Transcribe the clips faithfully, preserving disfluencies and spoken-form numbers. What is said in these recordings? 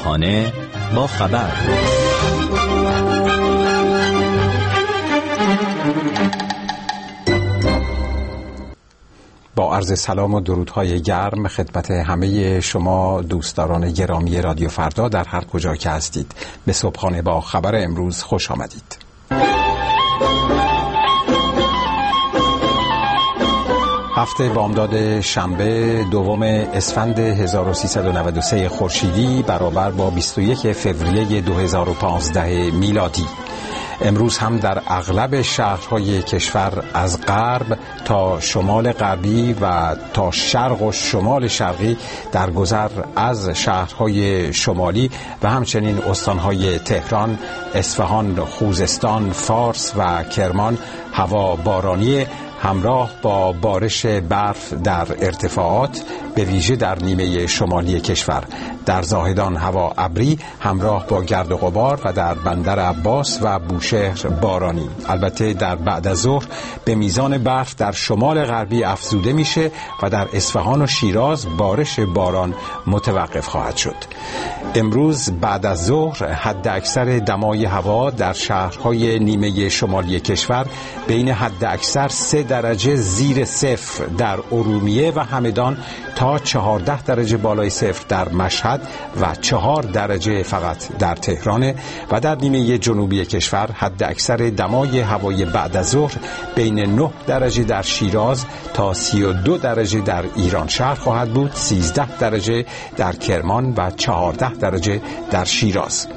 همراهانه با خبر. با عرض سلام و درودهای گرم خدمت همه شما دوستداران گرامی رادیو فردا در هر کجا که هستید، به صبحانه با خبر امروز خوش آمدید. هفته بامداد شنبه دوم اسفند هزار و سیصد و نود و سه خورشیدی برابر با بیست و یک فوریه دو هزار و پانزده میلادی. امروز هم در اغلب شهرهای کشور از غرب تا شمال غربی و تا شرق و شمال شرقی در گذر از شهرهای شمالی و همچنین استانهای تهران، اصفهان، خوزستان، فارس و کرمان هوا بارانی همراه با بارش برف در ارتفاعات، به ویژه در نیمه شمالی کشور. در زاهدان هوا ابری همراه با گرد و غبار و در بندر عباس و بوشهر بارانی. البته در بعد از ظهر به میزان برف در شمال غربی افزوده میشه و در اصفهان و شیراز بارش باران متوقف خواهد شد. امروز بعد از ظهر حد اکثر دمای هوا در شهرهای نیمه شمالی کشور بین حد اکثر سه درجه زیر صفر در ارومیه و همدان تا چهارده درجه بالای صفر در مشهد و چهار درجه فقط در تهران و در نیمه جنوبی کشور حد اکثر دمای هوای بعد از ظهر بین نه درجه در شیراز تا سی و دو درجه در ایران شهر خواهد بود، سیزده درجه در کرمان و چهارده درجه در شیراز.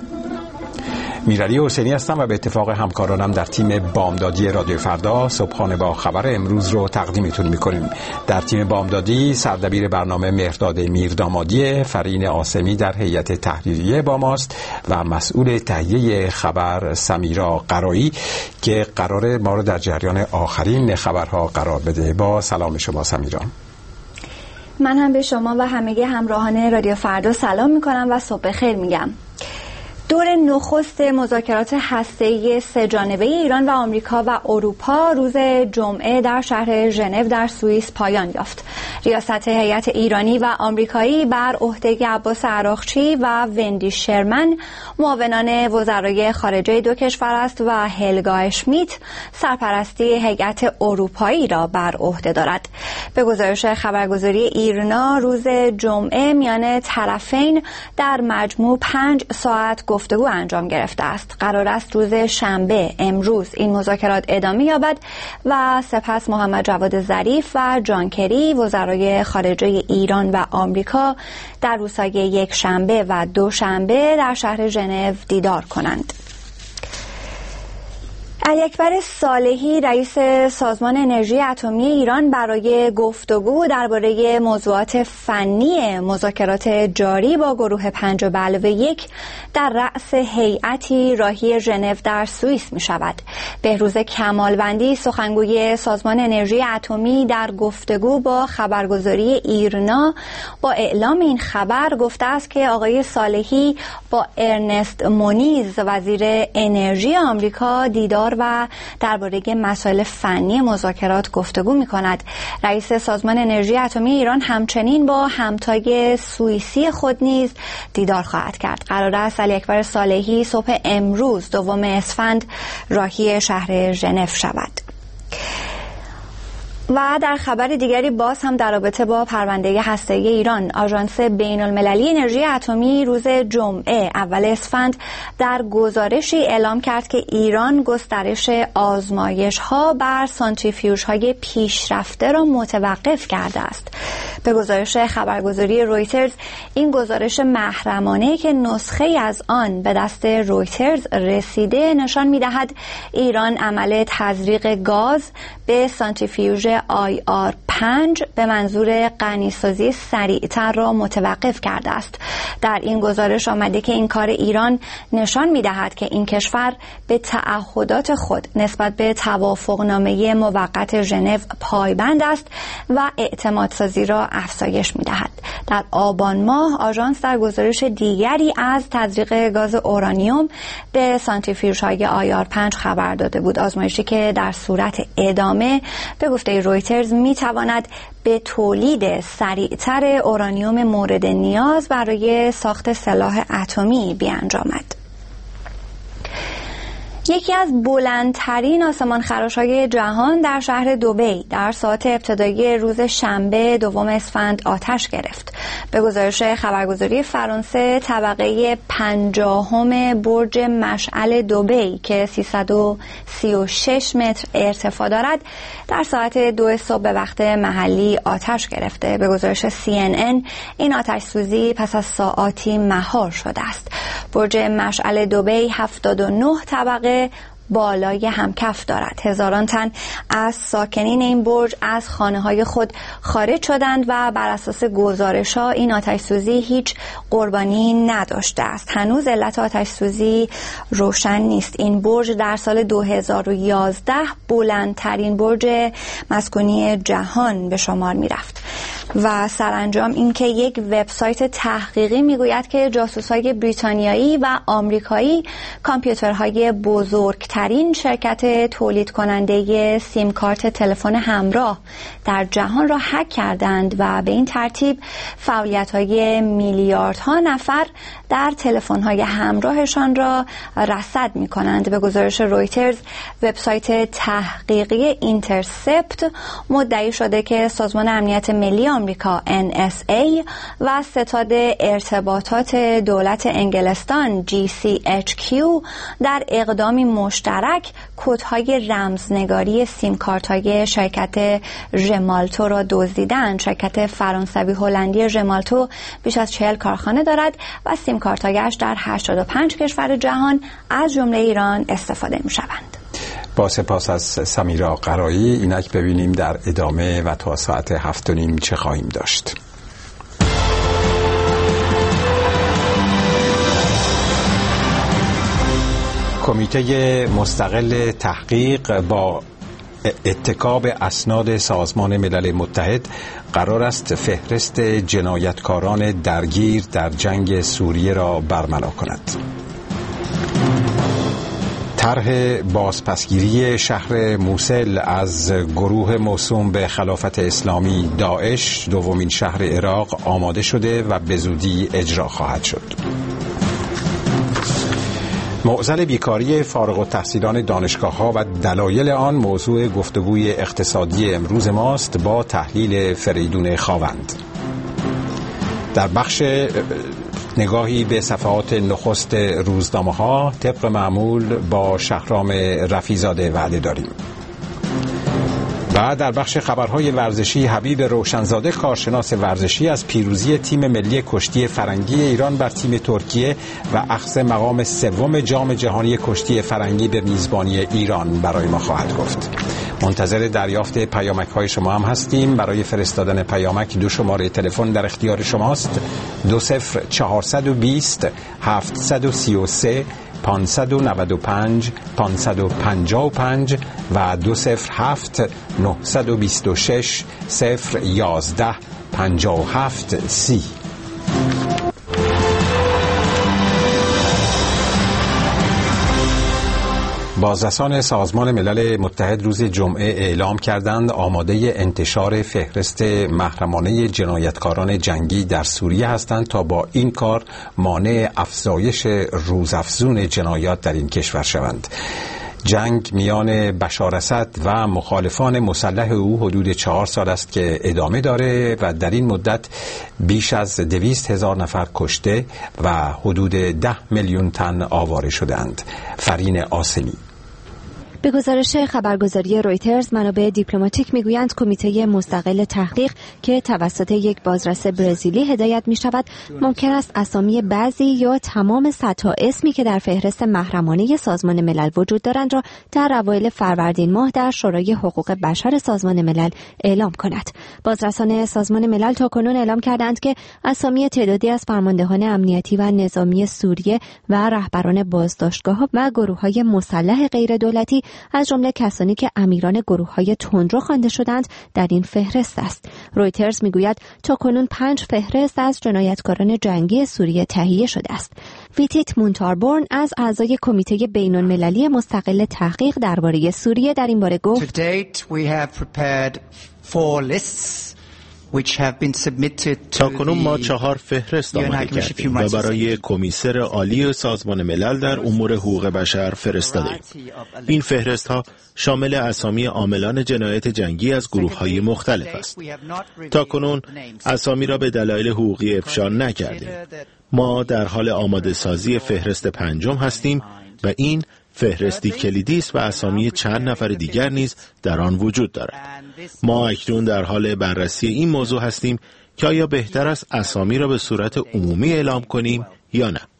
میرعلی حسینی هستم و به اتفاق همکارانم در تیم بامدادی رادیو فردا صبحانه با خبر امروز رو تقدیمتون میکنیم. در تیم بامدادی سردبیر برنامه مهرداد میردامادی، فرین آسمی در هیئت تحریریه با ماست و مسئول تهیه خبر سمیرا قرایی که قراره ما رو در جریان آخرین خبرها قرار بده. با سلام شما سمیرا. من هم به شما و همه همراهان رادیو فردا سلام میکنم و صبح خیر میگم. دور نخست مذاکرات هسته‌ای سه جانبه ایران و آمریکا و اروپا روز جمعه در شهر ژنو در سوئیس پایان یافت. ریاست هیئت ایرانی و آمریکایی بر عهده عباس عراقچی و وندی شرمن معاونان وزرای خارجه دو کشور است و هلگا اشمیت سرپرستی هیئت اروپایی را بر عهده دارد. به گزارش خبرگزاری ایرنا روز جمعه میان طرفین در مجموع پنج ساعت گفتگو انجام گرفته است. قرار است روز شنبه امروز این مذاکرات ادامه یابد و سپس محمد جواد ظریف و جان کری وزرای خارجه ایران و آمریکا در روزهای یک شنبه و دو شنبه در شهر ژنو دیدار کنند. علی اکبر صالحی رئیس سازمان انرژی اتمی ایران برای گفتگو درباره موضوعات فنی مذاکرات جاری با گروه پنج به علاوه یک در رأس هیئتی راهی ژنو در سوئیس می شود. بهروز کمالوندی سخنگوی سازمان انرژی اتمی در گفتگو با خبرگزاری ایرنا با اعلام این خبر گفته است که آقای صالحی با ارنست مونیز وزیر انرژی آمریکا دیدار و درباره مسائل فنی مذاکرات گفتگو می‌کند. رئیس سازمان انرژی اتمی ایران همچنین با همتای سوئیسی خود نیز دیدار خواهد کرد. قرار است علی اکبر صالحی صبح امروز دوم اسفند راهی شهر ژنو شود. و در خبر دیگری باز هم در رابطه با پرونده هسته‌ای ایران، آژانس بین‌المللی انرژی اتمی روز جمعه اول اسفند در گزارشی اعلام کرد که ایران گسترش آزمایش‌ها بر سانتریفیوژهای پیشرفته را متوقف کرده است. به گزارش خبرگزاری رویترز، این گزارش محرمانه‌ای که نسخه‌ای از آن به دست رویترز رسیده نشان می‌دهد ایران عمل تزریق گاز به سانتریفیوژ آی آر پنج به منظور غنیسازی سریعتر را متوقف کرده است. در این گزارش آمده که این کار ایران نشان می‌دهد که این کشور به تعهدات خود نسبت به توافقنامه موقت ژنو پایبند است و اعتمادسازی را افزایش می‌دهد. در آبان ماه آژانس در گزارش دیگری از تزریق گاز اورانیوم به سانتریفیوژهای آیار پنج خبر داده بود. آزمایشی که در صورت ادامه به گفته رویترز میتواند به تولید سریعتر اورانیوم مورد نیاز برای ساخت سلاح اتمی بیانجامد. یکی از بلندترین آسمانخراش‌های جهان در شهر دبی در ساعات ابتدایی روز شنبه دوم اسفند آتش گرفت. به گزارش خبرگزاری فرانسه طبقه پنجاهم برج مشعل دبی که سیصد و سی و شش متر ارتفاع دارد در ساعت دو صبح به وقت محلی آتش گرفته. به گزارش سی ان ان این آتش سوزی پس از ساعاتی مهار شده است. برج مشعل دبی هفتاد و نه طبقه بالای همکف دارد. هزاران تن از ساکنین این برج از خانه‌های خود خارج شدند و بر اساس گزارش‌ها این آتش‌سوزی هیچ قربانی نداشته است. هنوز علت آتش‌سوزی روشن نیست. این برج در سال دو هزار و یازده بلندترین برج مسکونی جهان به شمار می‌رفت. و سرانجام اینکه یک وبسایت تحقیقی میگوید که جاسوس‌های بریتانیایی و آمریکایی کامپیوترهای بزرگترین شرکت تولید کننده سیم کارت تلفن همراه در جهان را هک کردند و به این ترتیب فعالیت‌های میلیاردها نفر در تلفن‌های همراهشان را رصد می‌کنند. به گزارش رویترز وبسایت تحقیقی اینترسپت مدعی شده که سازمان امنیت ملی آمریکا ان اس ای و ستاد ارتباطات دولت انگلستان جی سی اچ کیو در اقدامی مشترک کدهای رمزنگاری سیم کارت‌های شرکت ژمالتو را دزدیدند. شرکت فرانسوی هلندی ژمالتو بیش از چهل کارخانه دارد و سیم کارت‌هایش در هشتاد و پنج کشور جهان از جمله ایران استفاده می‌شوند. با سپاس از سمیرا قرایی. اینک ببینیم در ادامه و تا ساعت هفت و نیم چه خواهیم داشت. کمیته مستقل تحقیق با اتکا به اسناد سازمان ملل متحد قرار است فهرست جنایتکاران درگیر در جنگ سوریه را برملا کند. طرح بازپسگیری شهر موسل از گروه موسوم به خلافت اسلامی داعش، دومین شهر عراق، آماده شده و به زودی اجرا خواهد شد. معضل بیکاری فارغ التحصیلان دانشگاه‌ها و دلایل آن موضوع گفتگوی اقتصادی امروز ماست با تحلیل فریدون خاوند. در بخش نگاهی به صفحات نخست روزنامه‌ها طبق معمول با شهرام رفیزاده وعده داریم. و در بخش خبرهای ورزشی حبیب روشنزاده کارشناس ورزشی از پیروزی تیم ملی کشتی فرنگی ایران بر تیم ترکیه و اخذ مقام سوم جام جهانی کشتی فرنگی به میزبانی ایران برای ما خواهد گفت. منتظر دریافت پیامک‌های شما هم هستیم. برای فرستادن پیامک دو شماره تلفن در اختیار شماست: دو صفر چهارصد و بیست هفتصد و سی و سه پانصد و نود و پنج پانصد و پنجاه و پنج و دو صفر هفت نهصد و بیست و شش صفر یازده پنجاه و هفت سی. بازرسان سازمان ملل متحد روز جمعه اعلام کردند آماده انتشار فهرست محرمانه جنایتکاران جنگی در سوریه هستند تا با این کار مانع افزایش روزافزون جنایات در این کشور شوند. جنگ میان بشار اسد و مخالفان مسلح او حدود چهار سال است که ادامه داره و در این مدت بیش از دویست هزار نفر کشته و حدود ده میلیون تن آواره شدند. فرین آسمی. به گزارش خبرگزاری رویترز منابع دیپلماتیک میگویند کمیته مستقل تحقیق که توسط یک بازرس برزیلی هدایت می شود ممکن است اسامی بعضی یا تمام صدها اسمی که در فهرست محرمانه سازمان ملل وجود دارند را در اوایل فروردین ماه در شورای حقوق بشر سازمان ملل اعلام کند. بازرسان سازمان ملل تاکنون اعلام کردند که اسامی تعدادی از فرماندهان امنیتی و نظامی سوریه و رهبران بازداشتگاه‌ها و گروه‌های مسلح غیر دولتی از جمله کسانی که امیران گروه‌های تندرو خوانده شدند در این فهرست است. رویترز میگوید تاکنون پنج فهرست از جنایتکاران جنگی سوریه تهیه شده است. ویتیت مونتاربورن از اعضای کمیته بین‌المللی مستقل تحقیق درباره سوریه در این باره گفت: To date we have prepared four lists which have been submitted to تاکنون ما چهار فهرست آماده کردیم و برای کمیسر عالی سازمان ملل در امور حقوق بشر فرستادیم. این فهرست ها شامل اسامی عاملان جنایت جنگی از گروه های مختلف است. تاکنون اسامی را به دلایل حقوقی افشا نکردیم. ما در حال آماده سازی فهرست پنجم هستیم و این فهرستی کلیدی است و اسامی چند نفر دیگر نیز در آن وجود دارد. ما اکنون در حال بررسی این موضوع هستیم که آیا بهتر است اسامی را به صورت عمومی اعلام کنیم یا نه.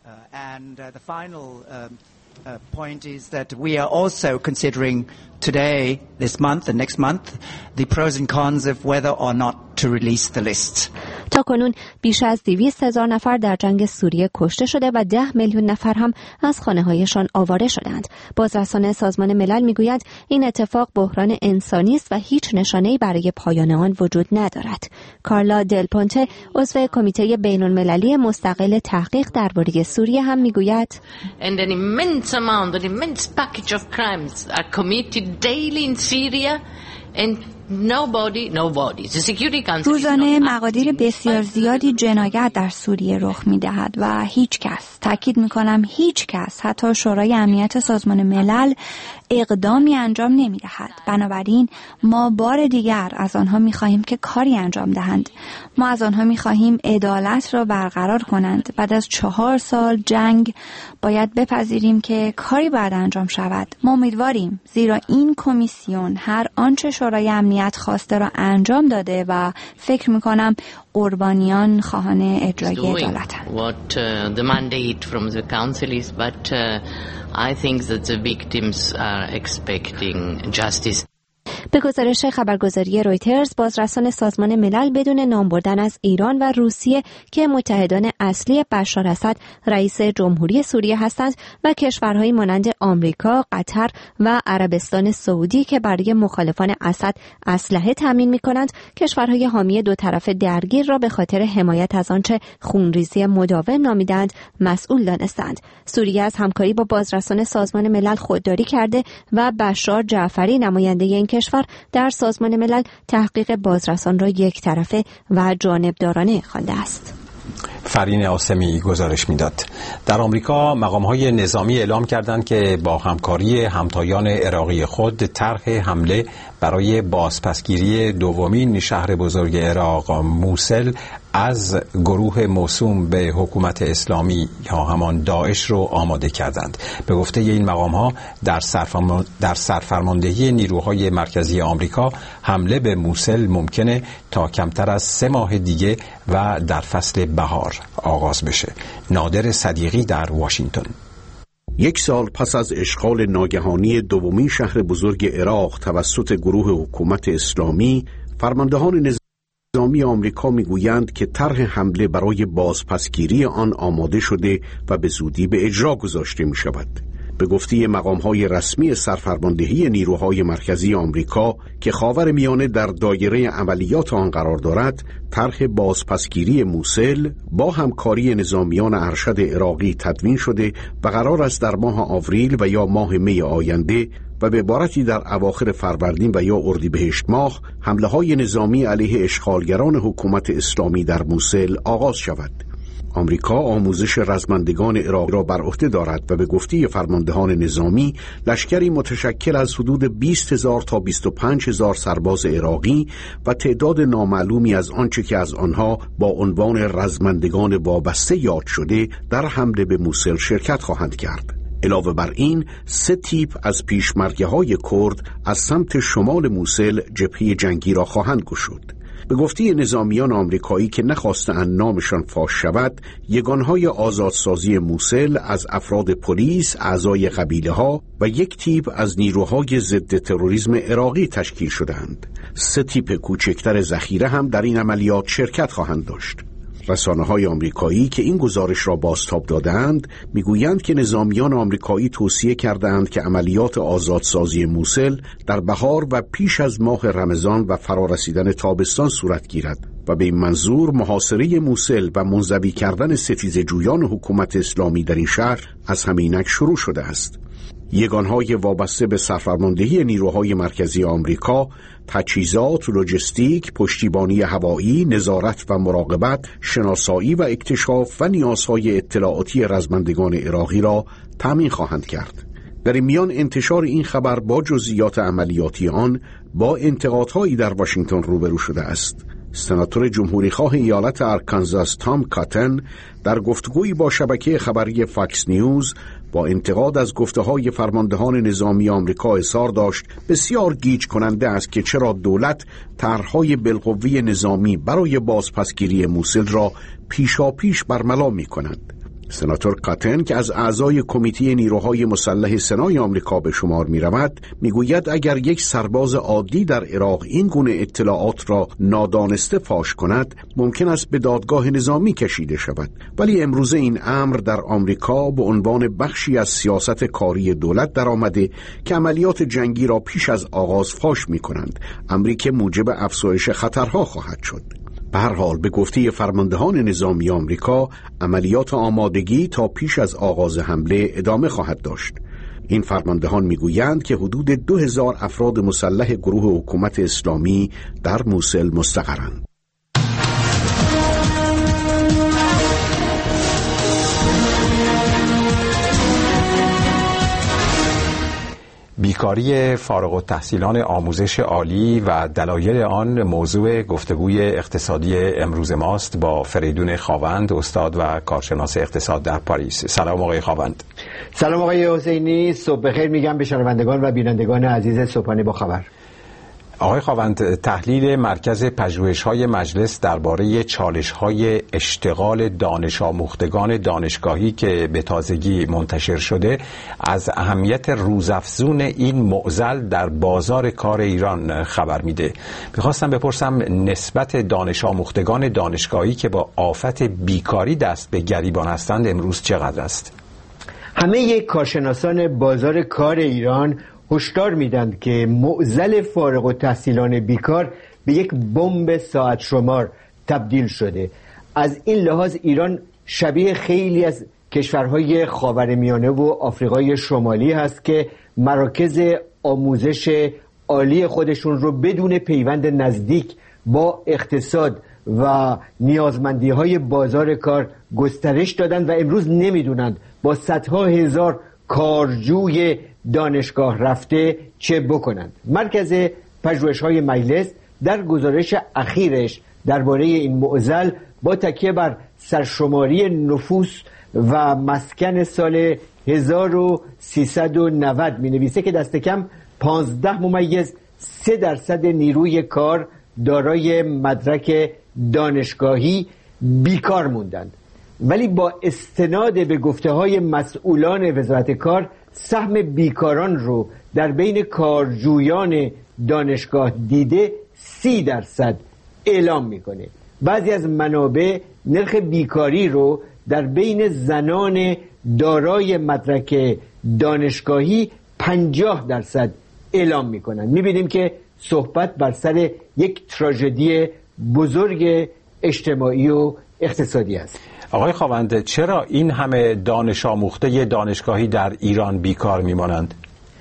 Uh, point is that we are also considering today, this month and next month, the pros and cons of whether or not to release the list. تا کنون بیش از دویست هزار نفر در جنگ سوریه کشته شده و ده میلیون نفر هم از خانه‌هایشان آواره شدند. بازرسان سازمان ملل میگویند این اتفاق بحران انسانی است و هیچ نشانه‌ای برای پایان آن وجود ندارد. کارلا دل پونته عضو کمیته بین‌المللی مستقل تحقیق درباره سوریه هم میگوید: And an immense amount, an immense package of crimes are committed daily in Syria and nobody, nobody. The Security Council روزانه مقادیر بسیار زیادی جنایت در سوریه رخ می‌دهد و هیچ کس، تاکید می‌کنم هیچ کس، حتی شورای امنیت سازمان ملل اقدامی انجام نمی‌دهد. بنابراین ما بار دیگر از آنها می‌خواهیم که کاری انجام دهند. ما از آنها می‌خواهیم عدالت را برقرار کنند. بعد از چهار سال جنگ باید بپذیریم که کاری باید انجام شود. ما امیدواریم، زیرا این کمیسیون هر آنچه شورای امنیت خواسته را انجام داده و فکر می‌کنم قربانیان خواهان اجرای عدالتند. What uh, the mandate from the council is, but uh, I think that the victims are expecting justice. به گزارش خبرگزاری رویترز، بازرسان سازمان ملل بدون نام بردن از ایران و روسیه که متحدان اصلی بشار اسد رئیس جمهوری سوریه هستند و کشورهایی مانند آمریکا، قطر و عربستان سعودی که برای مخالفان اسد اسلحه تامین می‌کنند، کشورهای حامی دو طرف درگیر را به خاطر حمایت از آنچه خونریزی مداوم نامیدند مسئول دانستند. سوریه از همکاری با بازرسان سازمان ملل خودداری کرده و بشار جعفری نماینده این کشور در سازمان ملل تحقیق بازرسان را یک طرفه و جانبدارانه خوانده است. فرین آسمی گزارش میداد. در آمریکا مقام‌های نظامی اعلام کردند که با همکاری همتایان عراقی خود طرح حمله برای بازپسگیری دومین شهر بزرگ عراق موسل از گروه موسوم به حکومت اسلامی یا همان داعش رو آماده کردند. به گفته این مقام‌ها در سرفرمان در سرفرماندهی نیروهای مرکزی آمریکا حمله به موسل ممکنه تا کمتر از سه ماه دیگه و در فصل بهار آغاز بشه. نادر صدیقی در واشنگتن. یک سال پس از اشغال ناگهانی دومین شهر بزرگ عراق توسط گروه حکومت اسلامی، فرماندهان نظامی آمریکا میگویند که طرح حمله برای بازپسگیری آن آماده شده و به زودی به اجرا گذاشته می شود. به گفته مقام‌های رسمی سرفرماندهی نیروهای مرکزی آمریکا که خاورمیانه در دایره عملیات آن قرار دارد، طرح بازپسگیری موسل با همکاری نظامیان ارشد عراقی تدوین شده و قرار است در ماه آوریل و یا ماه می آینده و به عبارتی در اواخر فروردین و یا اردیبهشت ماه حمله‌های نظامی علیه اشغالگران حکومت اسلامی در موسل آغاز شود. آمریکا آموزش رزمندگان عراق را بر عهده دارد و به گفته فرماندهان نظامی لشکری متشکل از حدود بیست هزار تا بیست و پنج هزار سرباز عراقی و تعداد نامعلومی از آنچه که از آنها با عنوان رزمندگان وابسته یاد شده در حمله به موسل شرکت خواهند کرد. علاوه بر این، سه تیپ از پیشمرگه‌های کرد از سمت شمال موسل جبهه جنگی را خواهند گشود. به گفته نظامیان آمریکایی که نخواستند نامشان فاش شود، یگانهای آزادسازی موسل از افراد پلیس، اعضای قبیله‌ها و یک تیپ از نیروهای ضد تروریسم عراقی تشکیل شدند. سه تیپ کوچکتر ذخیره هم در این عملیات شرکت خواهند داشت. رسانه‌های آمریکایی که این گزارش را بازتاب دادند میگویند که نظامیان آمریکایی توصیه کردند که عملیات آزادسازی موسل در بهار و پیش از ماه رمضان و فرارسیدن تابستان صورت گیرد و به این منظور محاصره موسل و منزوی کردن ستیزجویان حکومت اسلامی در این شهر از همینک شروع شده است. یگانهای وابسته به سرفرماندهی نیروهای مرکزی آمریکا، تجهیزات، لوجستیک، پشتیبانی هوایی، نظارت و مراقبت، شناسایی و اکتشاف و نیازهای اطلاعاتی رزمندگان عراقی را تامین خواهند کرد. در این میان انتشار این خبر با جزئیات عملیاتی آن با انتقادهایی در واشنگتن روبرو شده است. سناتور جمهوری خواه ایالت آرکانزاس تام کاتن در گفتگویی با شبکه خبری فاکس نیوز با انتقاد از گفته‌های فرماندهان نظامی آمریکا اظهار داشت بسیار گیج کننده است که چرا دولت طرح‌های بالقوه نظامی برای بازپسگیری موسل را پیشاپیش برملا می‌کنند. سناتور کاتن که از اعضای کمیته نیروهای مسلح سنای آمریکا به شمار می رود می گوید اگر یک سرباز عادی در عراق این گونه اطلاعات را نادانسته فاش کند ممکن است به دادگاه نظامی کشیده شود، ولی امروزه این امر در آمریکا به عنوان بخشی از سیاست کاری دولت در آمده که عملیات جنگی را پیش از آغاز فاش می کنند، امری که موجب افزایش خطرها خواهد شد. به هر حال به گفته فرماندهان نظامی آمریکا عملیات آمادگی تا پیش از آغاز حمله ادامه خواهد داشت. این فرماندهان میگویند که حدود دو هزار افراد مسلح گروه حکومت اسلامی در موسل مستقرند. بیکاری فارغ التحصیلان آموزش عالی و دلایل آن موضوع گفتگوی اقتصادی امروز ماست با فریدون خاوند، استاد و کارشناس اقتصاد در پاریس. سلام آقای خاوند. سلام آقای حسینی، صبح بخیر میگم به شنوندگان و بینندگان عزیز صبحانه با خبر. آقای خاوند، تحلیل مرکز پژوهش‌های مجلس درباره چالش‌های اشتغال دانش آموختگان دانشگاهی که به تازگی منتشر شده از اهمیت روزافزون این معضل در بازار کار ایران خبر میده. میخواستم بپرسم نسبت دانش آموختگان دانشگاهی که با آفت بیکاری دست به گریبان هستند امروز چقدر است؟ همه کارشناسان بازار کار ایران هشدار میدند که معضل فارغ التحصیلان بیکار به یک بمب ساعت شمار تبدیل شده. از این لحاظ ایران شبیه خیلی از کشورهای خاورمیانه و آفریقای شمالی هست که مراکز آموزش عالی خودشون رو بدون پیوند نزدیک با اقتصاد و نیازمندی‌های بازار کار گسترش دادند و امروز نمیدونند با صدها هزار کارجوی دانشگاه رفته چه بکنند. مرکز پژوهش‌های مجلس در گزارش اخیرش درباره این معضل با تکیه بر سرشماری نفوس و مسکن سال هزار و سیصد و نود می‌نویسه که دست کم پانزده ممیز سه درصد نیروی کار دارای مدرک دانشگاهی بیکار موندند، ولی با استناد به گفته‌های مسئولان وزارت کار سهم بیکاران رو در بین کارجویان دانشگاه دیده سی درصد اعلام میکنه. بعضی از منابع نرخ بیکاری رو در بین زنان دارای مدرک دانشگاهی پنجاه درصد اعلام میکنن. میبینیم که صحبت بر سر یک تراژدی بزرگ اجتماعی و اقتصادی است. آقای خاوند، چرا این همه دانش آموخته دانشگاهی در ایران بیکار میمانند؟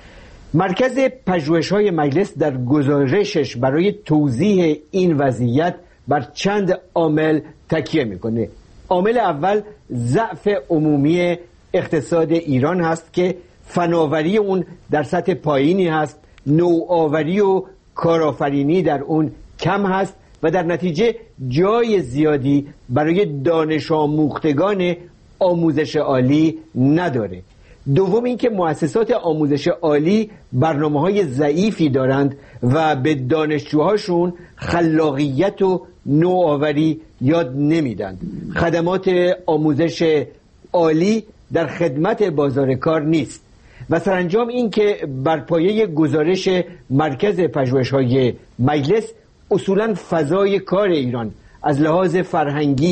مرکز پژوهش‌های مجلس در گزارشش برای توضیح این وضعیت بر چند عامل تکیه میکنه. عامل اول ضعف عمومی اقتصاد ایران هست که فناوری اون در سطح پایینی هست، نوآوری و کارآفرینی در اون کم هست و در نتیجه جای زیادی برای دانش آموختگان آموزش عالی نداره. دوم اینکه مؤسسات آموزش عالی برنامه‌های ضعیفی دارند و به دانشجوهاشون خلاقیت و نوآوری یاد نمیدن. خدمات آموزش عالی در خدمت بازار کار نیست. و سرانجام این که بر پایه گزارش مرکز پژوهش‌های مجلس اصولاً فضای کار ایران از لحاظ فرهنگی،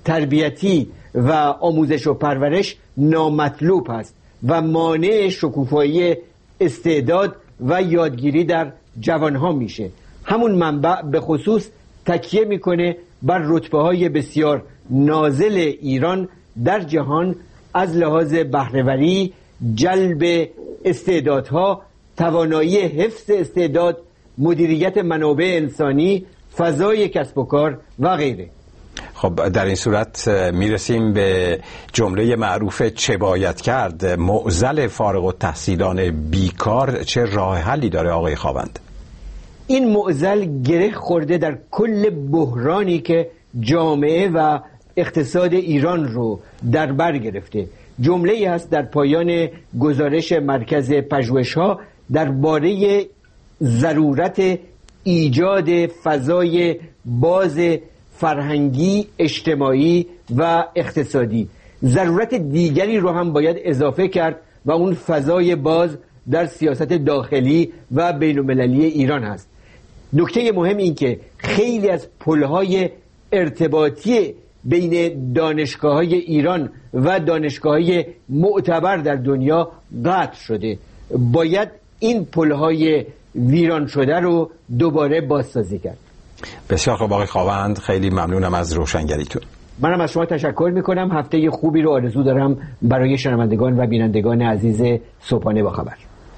تربیتی و آموزش و پرورش نامطلوب است و مانع شکوفایی استعداد و یادگیری در جوانها میشه. همون منبع به خصوص تکیه میکنه بر رتبه‌های بسیار نازل ایران در جهان از لحاظ بهره‌وری، جلب استعدادها، توانایی حفظ استعداد، مدیریت منابع انسانی، فضای کسب و کار و غیره. خب در این صورت میرسیم به جمله معروف چه باید کرد. معضل فارغ التحصیلان بیکار چه راه حلی داره آقای خاوند؟ این معضل گره خورده در کل بحرانی که جامعه و اقتصاد ایران رو در بر گرفته. جمله‌ای هست در پایان گزارش مرکز پژوهش‌ها درباره ضرورت ایجاد فضای باز فرهنگی، اجتماعی و اقتصادی. ضرورت دیگری رو هم باید اضافه کرد و اون فضای باز در سیاست داخلی و بین‌المللی ایران هست. نکته مهم این که خیلی از پل‌های ارتباطی بین دانشگاه‌های ایران و دانشگاه‌های معتبر در دنیا قطع شده. باید این پل‌های ویران شده رو دوباره بازسازی کرد. بسیار خوب آقای خاوند، خیلی ممنونم از روشنگریتون. منم از شما تشکر میکنم. هفته خوبی رو آرزو دارم برای شنوندگان و بینندگان عزیز صبحانه با خبر.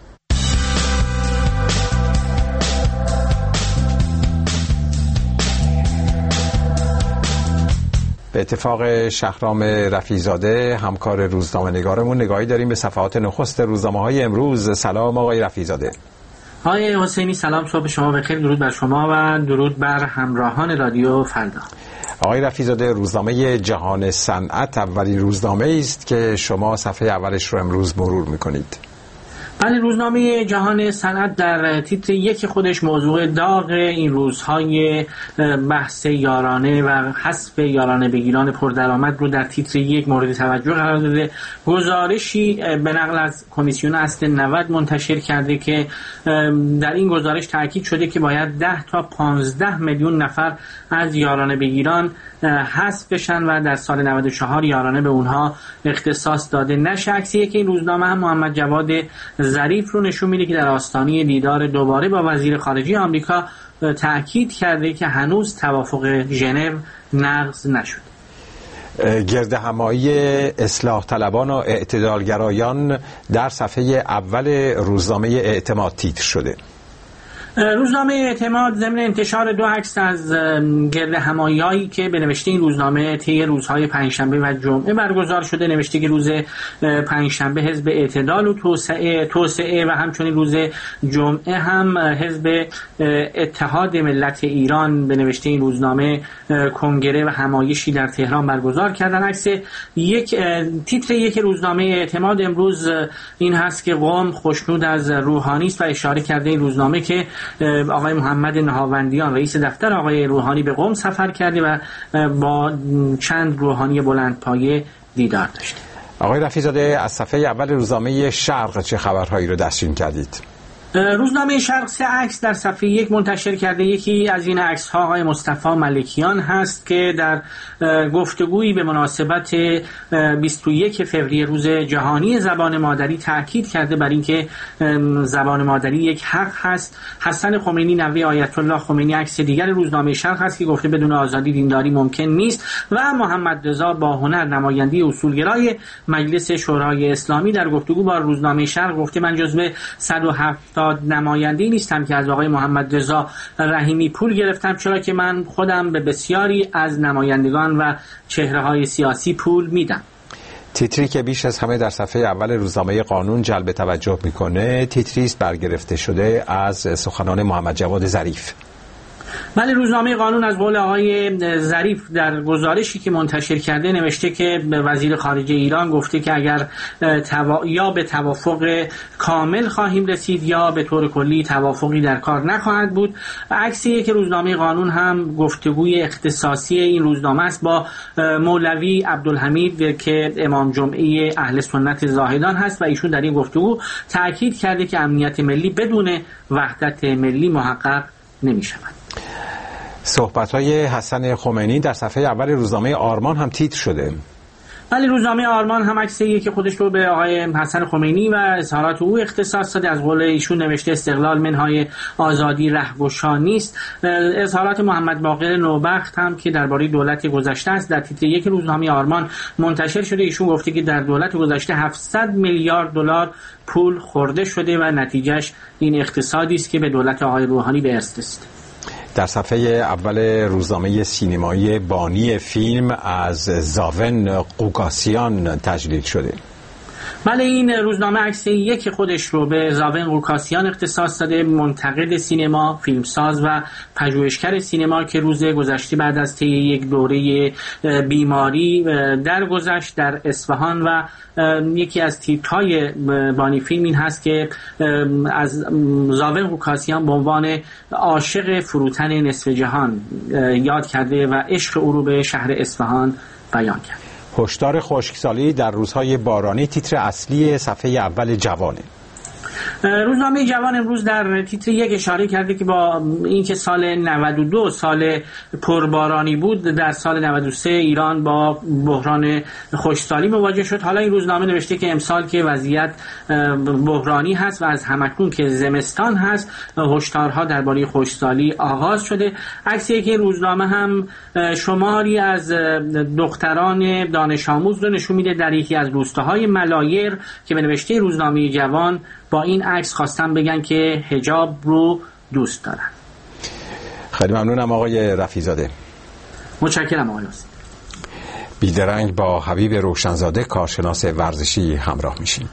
به اتفاق شهرام رفیع‌زاده همکار روزنامه‌نگارمون نگاهی داریم به صفحات نخست روزنامه‌های امروز. سلام آقای رفیع‌زاده. آقای حسینی سلام، صبح شما بخیر. درود بر شما و درود بر همراهان رادیو فردا. آقای رفیع‌زاده، روزنامه جهان صنعت اولین روزنامه است که شما صفحه اولش رو امروز مرور می‌کنید. بله، روزنامه جهان صنعت در تیتر یک خودش موضوع داغ این روزهای بحث یارانه و حذف یارانه بگیران پردرآمد رو در تیتر یک مورد توجه قرار داده. گزارشی به نقل از کمیسیون اصل نود منتشر کرده که در این گزارش تاکید شده که باید ده تا پانزده میلیون نفر از یارانه بگیران حذف بشن و در سال نود و چهار یارانه به اونها اختصاص داده نشه. عکسی که این روزنامه هم محمد جواد ظریف رو نشون میده که در آستانه دیدار دوباره با وزیر خارجه آمریکا تأکید کرده که هنوز توافق ژنو نقض نشد. گرد همایی اصلاح طلبان و اعتدالگرایان در صفحه اول روزنامه اعتماد تیتر شده. روزنامه اعتماد ضمن انتشار دو عکس از گرد همایی‌هایی که به نوشته این روزنامه طی روزهای پنجشنبه و جمعه برگزار شده نوشته که روز پنجشنبه حزب اعتدال و توسعه توسعه و همچنین روز جمعه هم حزب اتحاد ملت ایران به نوشته این روزنامه کنگره و همایشی در تهران برگزار کردن. عکس یک تیتر یک روزنامه اعتماد امروز این هست که قم خوشنود از روحانی است و اشاره کرده این روزنامه که آقای محمد نهاوندیان رئیس دفتر آقای روحانی به قم سفر کرده و با چند روحانی بلندپایه دیدار داشته. آقای رفیع‌زاده، از صفحه اول روزنامه شرق چه خبرهایی رو دسترسی کردید؟ روزنامه شرق سه عکس در صفحه یک منتشر کرده. یکی از این عکس ها آقای مصطفی ملکیان هست که در گفتگویی به مناسبت بیست و یک فوریه روز جهانی زبان مادری تاکید کرده بر اینکه زبان مادری یک حق هست. حسن خمینی نوه آیت الله خمینی عکس دیگر روزنامه شرق هست که گفته بدون آزادی دینداری ممکن نیست و محمد رضا با هنر نماینده اصولگرای مجلس شورای اسلامی در گفتگو با روزنامه شرق گفته من جزو صد و هفتاد نماینده‌ای نیستم که از آقای محمد رضا رحیمی پول گرفتم، چرا که من خودم به بسیاری از نمایندگان و چهره‌های سیاسی پول میدم. تیتری که بیش از همه در صفحه اول روزنامه قانون جلب توجه میکنه تیتری است برگرفته شده از سخنان محمد جواد ظریف. بله، روزنامه قانون از قول آقای ظریف در گزارشی که منتشر کرده نوشته که وزیر خارجه ایران گفته که اگر توا... یا به توافق کامل خواهیم رسید یا به طور کلی توافقی در کار نخواهد بود. عکسی که روزنامه قانون هم گفتگوی اختصاصی این روزنامه است با مولوی عبدالحمید که امام جمعه اهل سنت زاهدان هست و ایشون در این گفتگو تاکید کرده که امنیت ملی بدون وحدت ملی محقق نمی شود. صحبت‌های حسن خمینی در صفحه اول روزنامه آرمان هم تیتر شده. ولی روزنامه آرمان هم عکسی که خودش رو به آقای حسن خمینی و اظهارات او اختصاص داده. از قول ایشون نوشته استقلال منهای آزادی رهگشا نیست. اظهارات محمد باقر نوبخت هم که درباره دولت گذشته است در تیتر یک روزنامه آرمان منتشر شده. ایشون گفته که در دولت گذشته هفتصد میلیارد دلار پول خورده شده و نتیجهش این اقتصادی است که به دولت آقای روحانی به ارث رسیده. در صفحه اول روزنامه سینمایی بانی فیلم از زاون قوکاسیان تجلیل شده. بله، این روزنامه عکس یک خودش رو به زاون قوکاسیان اختصاص داده، منتقد سینما، فیلمساز و پژوهشگر سینما که روز گذشته بعد از طی یک دوره بیماری درگذشت در اصفهان و یکی از تیترهای بانی فیلم این هست که از زاون قوکاسیان به عنوان عاشق فروتن نصف جهان یاد کرده و عشق او رو به شهر اصفهان بیان کرده. هشدار خشکسالی در روزهای بارانی تیتر اصلی صفحه اول جوانه. روزنامه جوان امروز در تیتر یک اشاره کرده که با اینکه سال نود و دو سال پربارانی بود، در سال نود و سه ایران با بحران خشکسالی مواجه شد. حالا این روزنامه نوشته که امسال که وضعیت بحرانی هست و از همکنون که زمستان هست هشدارها درباره خشکسالی آغاز شده. عکسی که روزنامه هم شماری از دختران دانش آموز رو نشون میده در یکی از روستاهای ملایر که به نوشته روزنامه جوان با این عکس خواستم بگن که حجاب رو دوست دارن. خیلی ممنونم آقای رفیع‌زاده. متشکرم آقای حسین. بیدرنگ با حبیب روشنزاده کارشناس ورزشی همراه میشیم.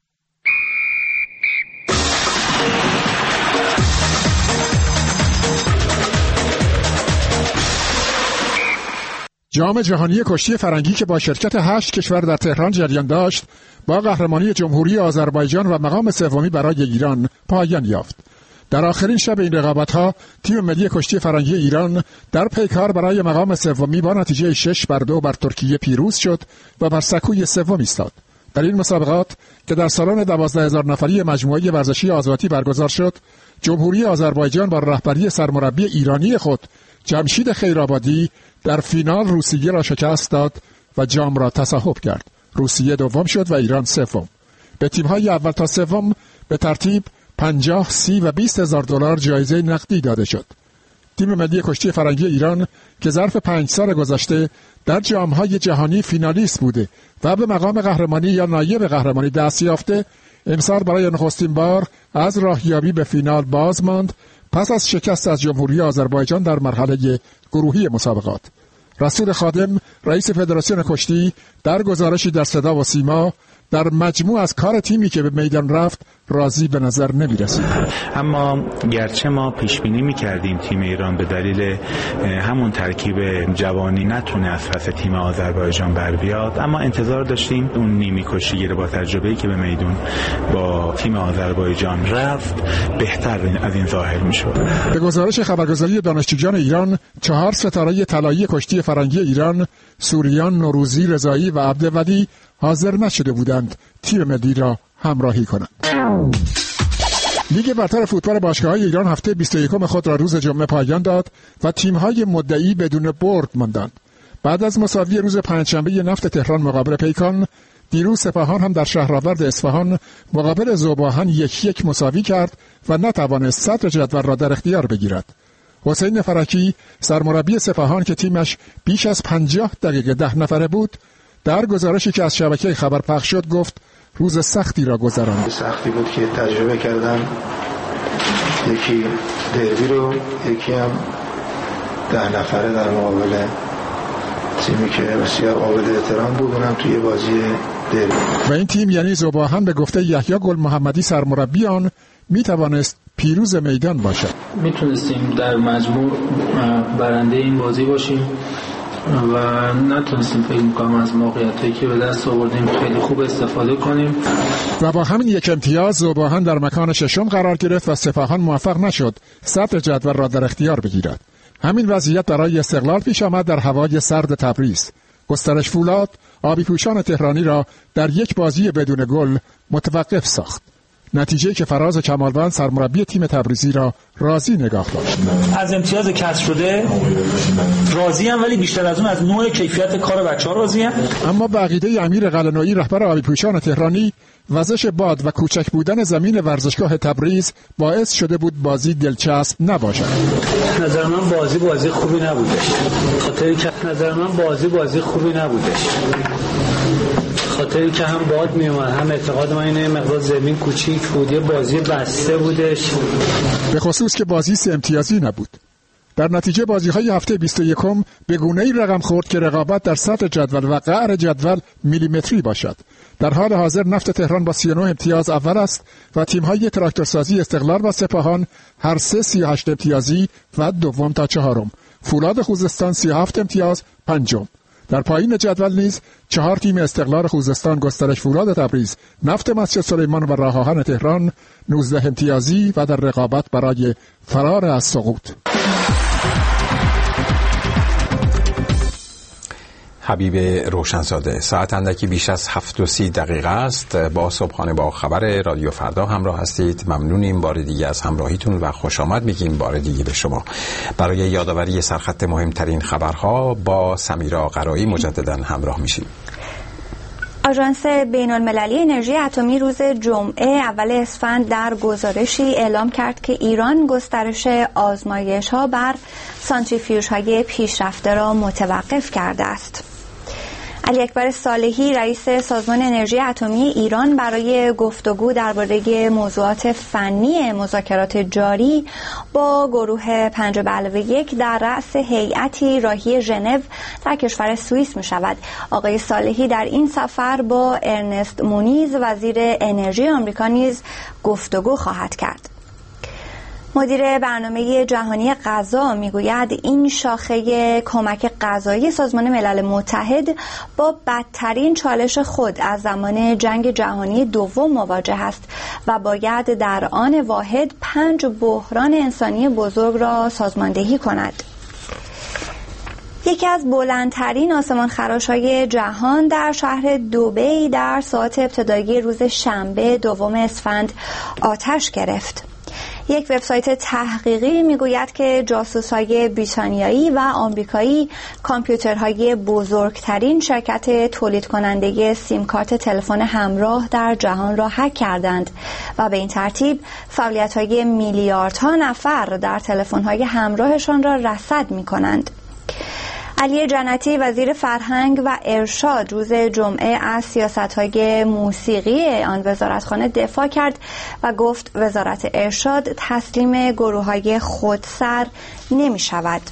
جام جهانی کشتی فرنگی که با شرکت هشت کشور در تهران جریان داشت با قهرمانی جمهوری آذربایجان و مقام سومی برای ایران پایان یافت. در آخرین شب این رقابت‌ها تیم ملی کشتی فرنگی ایران در پیکار برای مقام سومی با نتیجه شش بر دو بر ترکیه پیروز شد و بر سکوی سوم ایستاد. در این مسابقات که در سالن دوازده هزار نفری مجموعه ورزشی آزادی برگزار شد، جمهوری آذربایجان با رهبری سرمربی ایرانی خود جمشید خیرآبادی در فینال روسیه را شکست داد و جام را تصاحب کرد. روسیه دوم شد و ایران سوم. به تیم‌های اول تا سوم به ترتیب پنجاه، سی و بیست هزار دلار جایزه نقدی داده شد. تیم ملی کشتی فرنگی ایران که ظرف پنج سال گذشته در جام‌های جهانی فینالیست بوده و به مقام قهرمانی یا نایب قهرمانی دست یافته، امسال برای نخستین بار از راهیابی به فینال باز ماند پس از شکست از جمهوری آذربایجان در مرحله گروهی مسابقات. رسول خادم رئیس فدراسیون کشتی در گزارشی در صدا و سیما در مجموع از کار تیمی که به میدان رفت راضی به نظر نمی رسید. اما گرچه ما پیش بینی می کردیم تیم ایران به دلیل همون ترکیب جوانی نتونه از پس تیم آذربایجان بر بیاد، اما انتظار داشتیم اون نیمی کشتیگیر با تجربه‌ای که به میدون با تیم آذربایجان رفت بهتر از این ظاهر می شد. به گزارش خبرگزاری دانشجویان ایران، چهار ستاره طلایی کشتی فرنگی ایران، سوریان، نوروزی، رضایی و عبدالودی حاضر نشده بودند تیم ملی را همراهی کنند. لیگ برتر فوتبال باشگاه‌های ایران هفته بیست و یکم خود را روز جمعه پایان داد و تیم‌های مدعی بدون برد ماندند. بعد از مساوی روز پنجشنبه نفت تهران مقابل پیکان، دیروز سپاهان هم در شهرآورد اصفهان مقابل ذوب‌آهن یک یک مساوی کرد و نتوانست صدر جدول را در اختیار بگیرد. حسین فرکی سرمربی سپاهان که تیمش بیش از پنجاه دقیقه ده نفره بود، در گزارشی که از شبکه خبر پخش شد گفت روز سختی را گذراند. سختی بود که تجربه کردم، یکی دربی رو، یکی هم ده نفره در مقابل تیمی که بسیار قابل احترام بود، اونم توی بازی دربی. و این تیم یعنی ذوب‌آهن به گفته یحیی گل محمدی سرمربی آن می توانست پیروز میدان باشد. میتونستیم در مجموع برنده این بازی باشیم و نتونستیم فکر میکنم از موقعیتایی که به دست آوردیم خیلی خوب استفاده کنیم و با همین یک امتیاز ذوب‌آهن در مکان ششم قرار گرفت و سپاهان موفق نشد صدر جدول را در اختیار بگیرد. همین وضعیت برای استقلال پیش آمد در هوای سرد تبریز. گسترش فولاد آبی پوشان تهرانی را در یک بازی بدون گل متوقف ساخت. نتیجه که فراز کمالوند سرمربی تیم تبریزی را راضی نگاه داشت. از امتیاز کسب شده راضی ام، ولی بیشتر از اون از نوع کیفیت کار بچه‌ها راضی ام. اما به عقیده امیر قلعه‌نویی رهبر آبی‌پوشان تهرانی، وزش باد و کوچک بودن زمین ورزشگاه تبریز باعث شده بود بازی دلچسب نباشد. نظر من بازی بازی خوبی نبودش. خاطری که نظر من بازی بازی خوبی نبودش. خاطری که هم باد می اومد، هم اعتقاد من اینه مقدار زمین کوچیک بود، یه بازی بسته بودش. به خصوص که بازی سه امتیازی نبود. در نتیجه بازی‌های هفته بیست و یکم به گونه‌ای رقم خورد که رقابت در سطح جدول و قعر جدول میلیمتری باشد. در حال حاضر نفت تهران با سی و نه امتیاز اول است و تیم‌های تراکتورسازی استقلال و سپاهان هر سه سی و هشت امتیازی و دوم تا چهارم. فولاد خوزستان سی و هفت امتیاز پنجم. در پایین جدول نیز چهار تیم استقلال خوزستان، گسترش فولاد تبریز، نفت مسجد سلیمان و راه آهن تهران نوزده امتیازی و در رقابت برای فرار از سقوط. حبیب روشنزاده، ساعت اندکی بیش از هفت و سی دقیقه است. با صبحانه با خبر رادیو فردا همراه هستید. ممنونیم بار دیگه از همراهیتون و خوش آمد میگیم بار دیگه به شما. برای یادآوری سرخط مهمترین خبرها با سمیرا قرایی مجددا همراه میشیم. آژانس بین‌المللی انرژی اتمی روز جمعه اول اسفند در گزارشی اعلام کرد که ایران گسترش آزمایش‌ها بر سانتریفیوژهای پیشرفته را متوقف کرده است. علی اکبر صالحی رئیس سازمان انرژی اتمی ایران برای گفتگو درباره موضوعات فنی مذاکرات جاری با گروه پنج به علاوه یک در رأس هیئتی راهی ژنو در کشور سوئیس می شود. آقای صالحی در این سفر با ارنست مونیز وزیر انرژی آمریکا نیز گفتگو خواهد کرد. مدیر برنامه جهانی غذا میگوید این شاخه کمک غذایی سازمان ملل متحد با بدترین چالش خود از زمان جنگ جهانی دوم مواجه است و باید در آن واحد پنج بحران انسانی بزرگ را سازماندهی کند. یکی از بلندترین آسمانخراش‌های جهان در شهر دبی در ساعات ابتدایی روز شنبه دوم اسفند آتش گرفت. یک وبسایت تحقیقی میگوید که جاسوس‌های بریتانیایی و آمریکایی کامپیوترهای بزرگترین شرکت تولید کننده سیم کارت تلفن همراه در جهان را هک کردند و به این ترتیب فعالیت‌های میلیاردها نفر در تلفن‌های همراهشان را رصد می‌کنند. علی جنتی وزیر فرهنگ و ارشاد روز جمعه از سیاست‌های موسیقی آن وزارتخانه دفاع کرد و گفت وزارت ارشاد تسلیم گروه‌های خودسر نمی‌شود.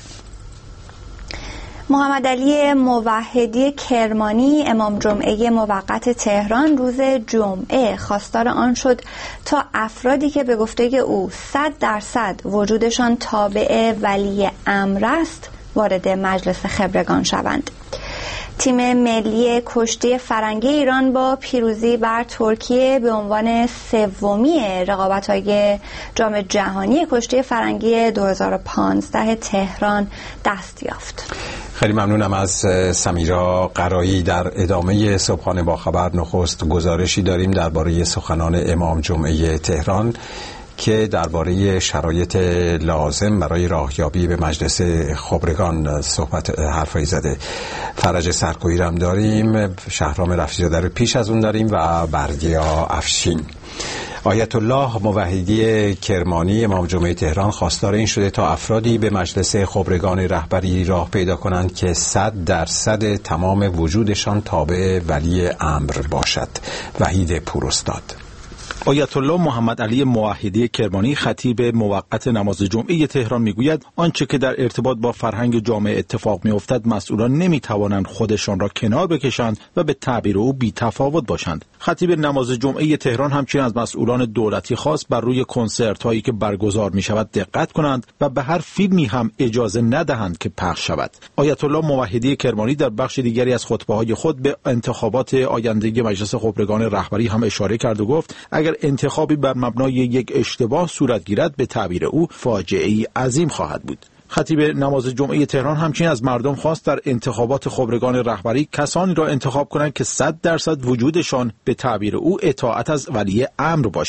محمد علی موحدی کرمانی امام جمعه موقت تهران روز جمعه خواستار آن شد تا افرادی که به گفته او صد درصد وجودشان تابع ولی امر است وارد مجلس خبرگان شوند. تیم ملی کشتی فرنگی ایران با پیروزی بر ترکیه به عنوان سومی رقابت‌های جام جهانی کشتی فرنگی دو هزار و پانزده تهران دست یافت. خیلی ممنونم از سمیرا قرایی. در ادامه صبحانه با خبر نخست گزارشی داریم درباره سخنان امام جمعه تهران که درباره شرایط لازم برای راهیابی به مجلس خبرگان صحبت حرفایی زده. فرج سرکویی هم داریم، شهرام رفیع‌زاده رو پیش از اون داریم و بردیا افشین. آیت الله موحدی کرمانی امام جمعه تهران خواستار این شده تا افرادی به مجلس خبرگان رهبری راه پیدا کنند که صد درصد تمام وجودشان تابع ولی امر باشد. وحید پوراستاد. آیت الله محمد علی موحدی کرمانی خطیب موقت نماز جمعه تهران میگوید آنچه که در ارتباط با فرهنگ جامعه اتفاق میافتد مسئولان نمیتوانند خودشان را کنار بکشند و به تعبیر او بی‌تفاوت باشند. خطیب نماز جمعه تهران همچنین از مسئولان دولتی خواست بر روی کنسرت هایی که برگزار می شود دقت کنند و به هر فیلمی هم اجازه ندهند که پخش شود. آیت الله موحدی کرمانی در بخش دیگری از خطبه های خود به انتخابات آینده مجلس خبرگان رهبری هم اشاره کرد و گفت اگر انتخابی بر مبنای یک اشتباه صورت گیرد به تعبیر او فاجعه‌ای عظیم خواهد بود. خطیب نماز جمعه تهران همچنین از مردم خواست در انتخابات خبرگان رهبری کسانی را انتخاب کنند که صد درصد وجودشان به تعبیر او اطاعت از ولی امر باشد.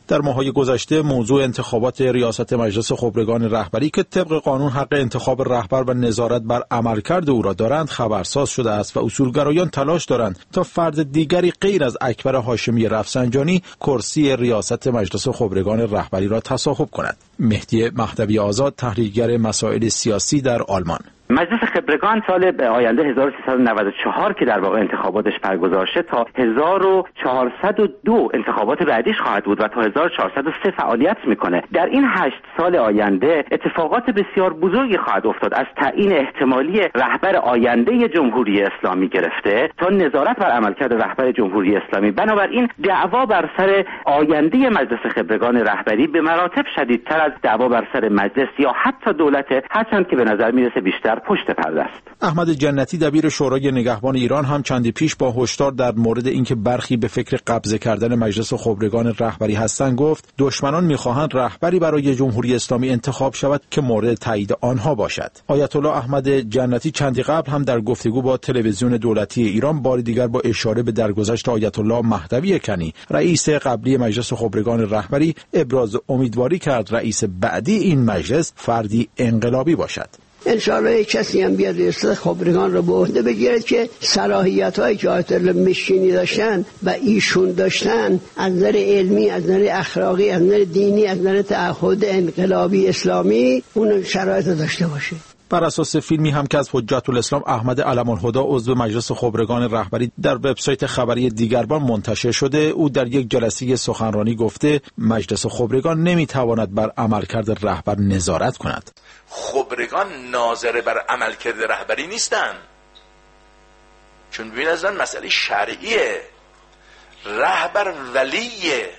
در ماه‌های گذشته موضوع انتخابات ریاست مجلس خبرگان رهبری که طبق قانون حق انتخاب رهبر و نظارت بر عملکرد او را دارند خبرساز شده است و اصولگرایان تلاش دارند تا فرد دیگری غیر از اکبر هاشمی رفسنجانی کرسی ریاست مجلس خبرگان رهبری را تصاحب کند. مهدی مهدوی آزاد، تحلیلگر مسائل سیاسی در آلمان: مجلس خبرگان سال آینده هزار و سیصد و نود و چهار که در واقع انتخاباتش برگزار شد تا هزار و چهارصد و دو انتخابات بعدیش خواهد بود و تا هزار و چهارصد و سه فعالیت میکنه. در این هشت سال آینده اتفاقات بسیار بزرگی خواهد افتاد، از تعیین احتمالی رهبر آینده جمهوری اسلامی گرفته تا نظارت بر عملکرد رهبر جمهوری اسلامی. بنابراین دعوا بر سر آینده مجلس خبرگان رهبری به مراتب شدیدتر از دعوا بر سر مجلس یا حتی دولت، هرچند که به نظر میرسه بیشتر پشت پرده است. احمد جنتی، دبیر شورای نگهبان ایران، هم چندی پیش با هشدار در مورد اینکه برخی به فکر قبضه کردن مجلس خبرگان رهبری هستند گفت دشمنان می‌خواهند رهبری برای جمهوری اسلامی انتخاب شود که مورد تایید آنها باشد. آیت الله احمد جنتی چندی قبل هم در گفتگو با تلویزیون دولتی ایران بار دیگر با اشاره به درگذشت آیت الله مهدوی کنی، رئیس قبلی مجلس خبرگان رهبری، ابراز امیدواری کرد رئیس بعدی این مجلس فردی انقلابی باشد. انشاءالله یک کسی هم بیاد ریاست خبرگان رو به عهده بگیره که صلاحیت‌هایی که آیت الله مشینی داشتن و ایشون داشتن از نظر علمی، از نظر اخلاقی، از نظر دینی، از نظر تعهد انقلابی اسلامی اون شرایط داشته باشه. بر اساس فیلمی هم که از حجت الاسلام احمد علم الهدی عضو مجلس خبرگان رهبری در وبسایت خبری دیگربان منتشر شده، او در یک جلسه سخنرانی گفته مجلس خبرگان نمیتواند بر عملکرد رهبر نظارت کند. خبرگان ناظر بر عملکرد رهبری نیستن، چون ببین از آن مسئله شرعیه. رهبر ولیه،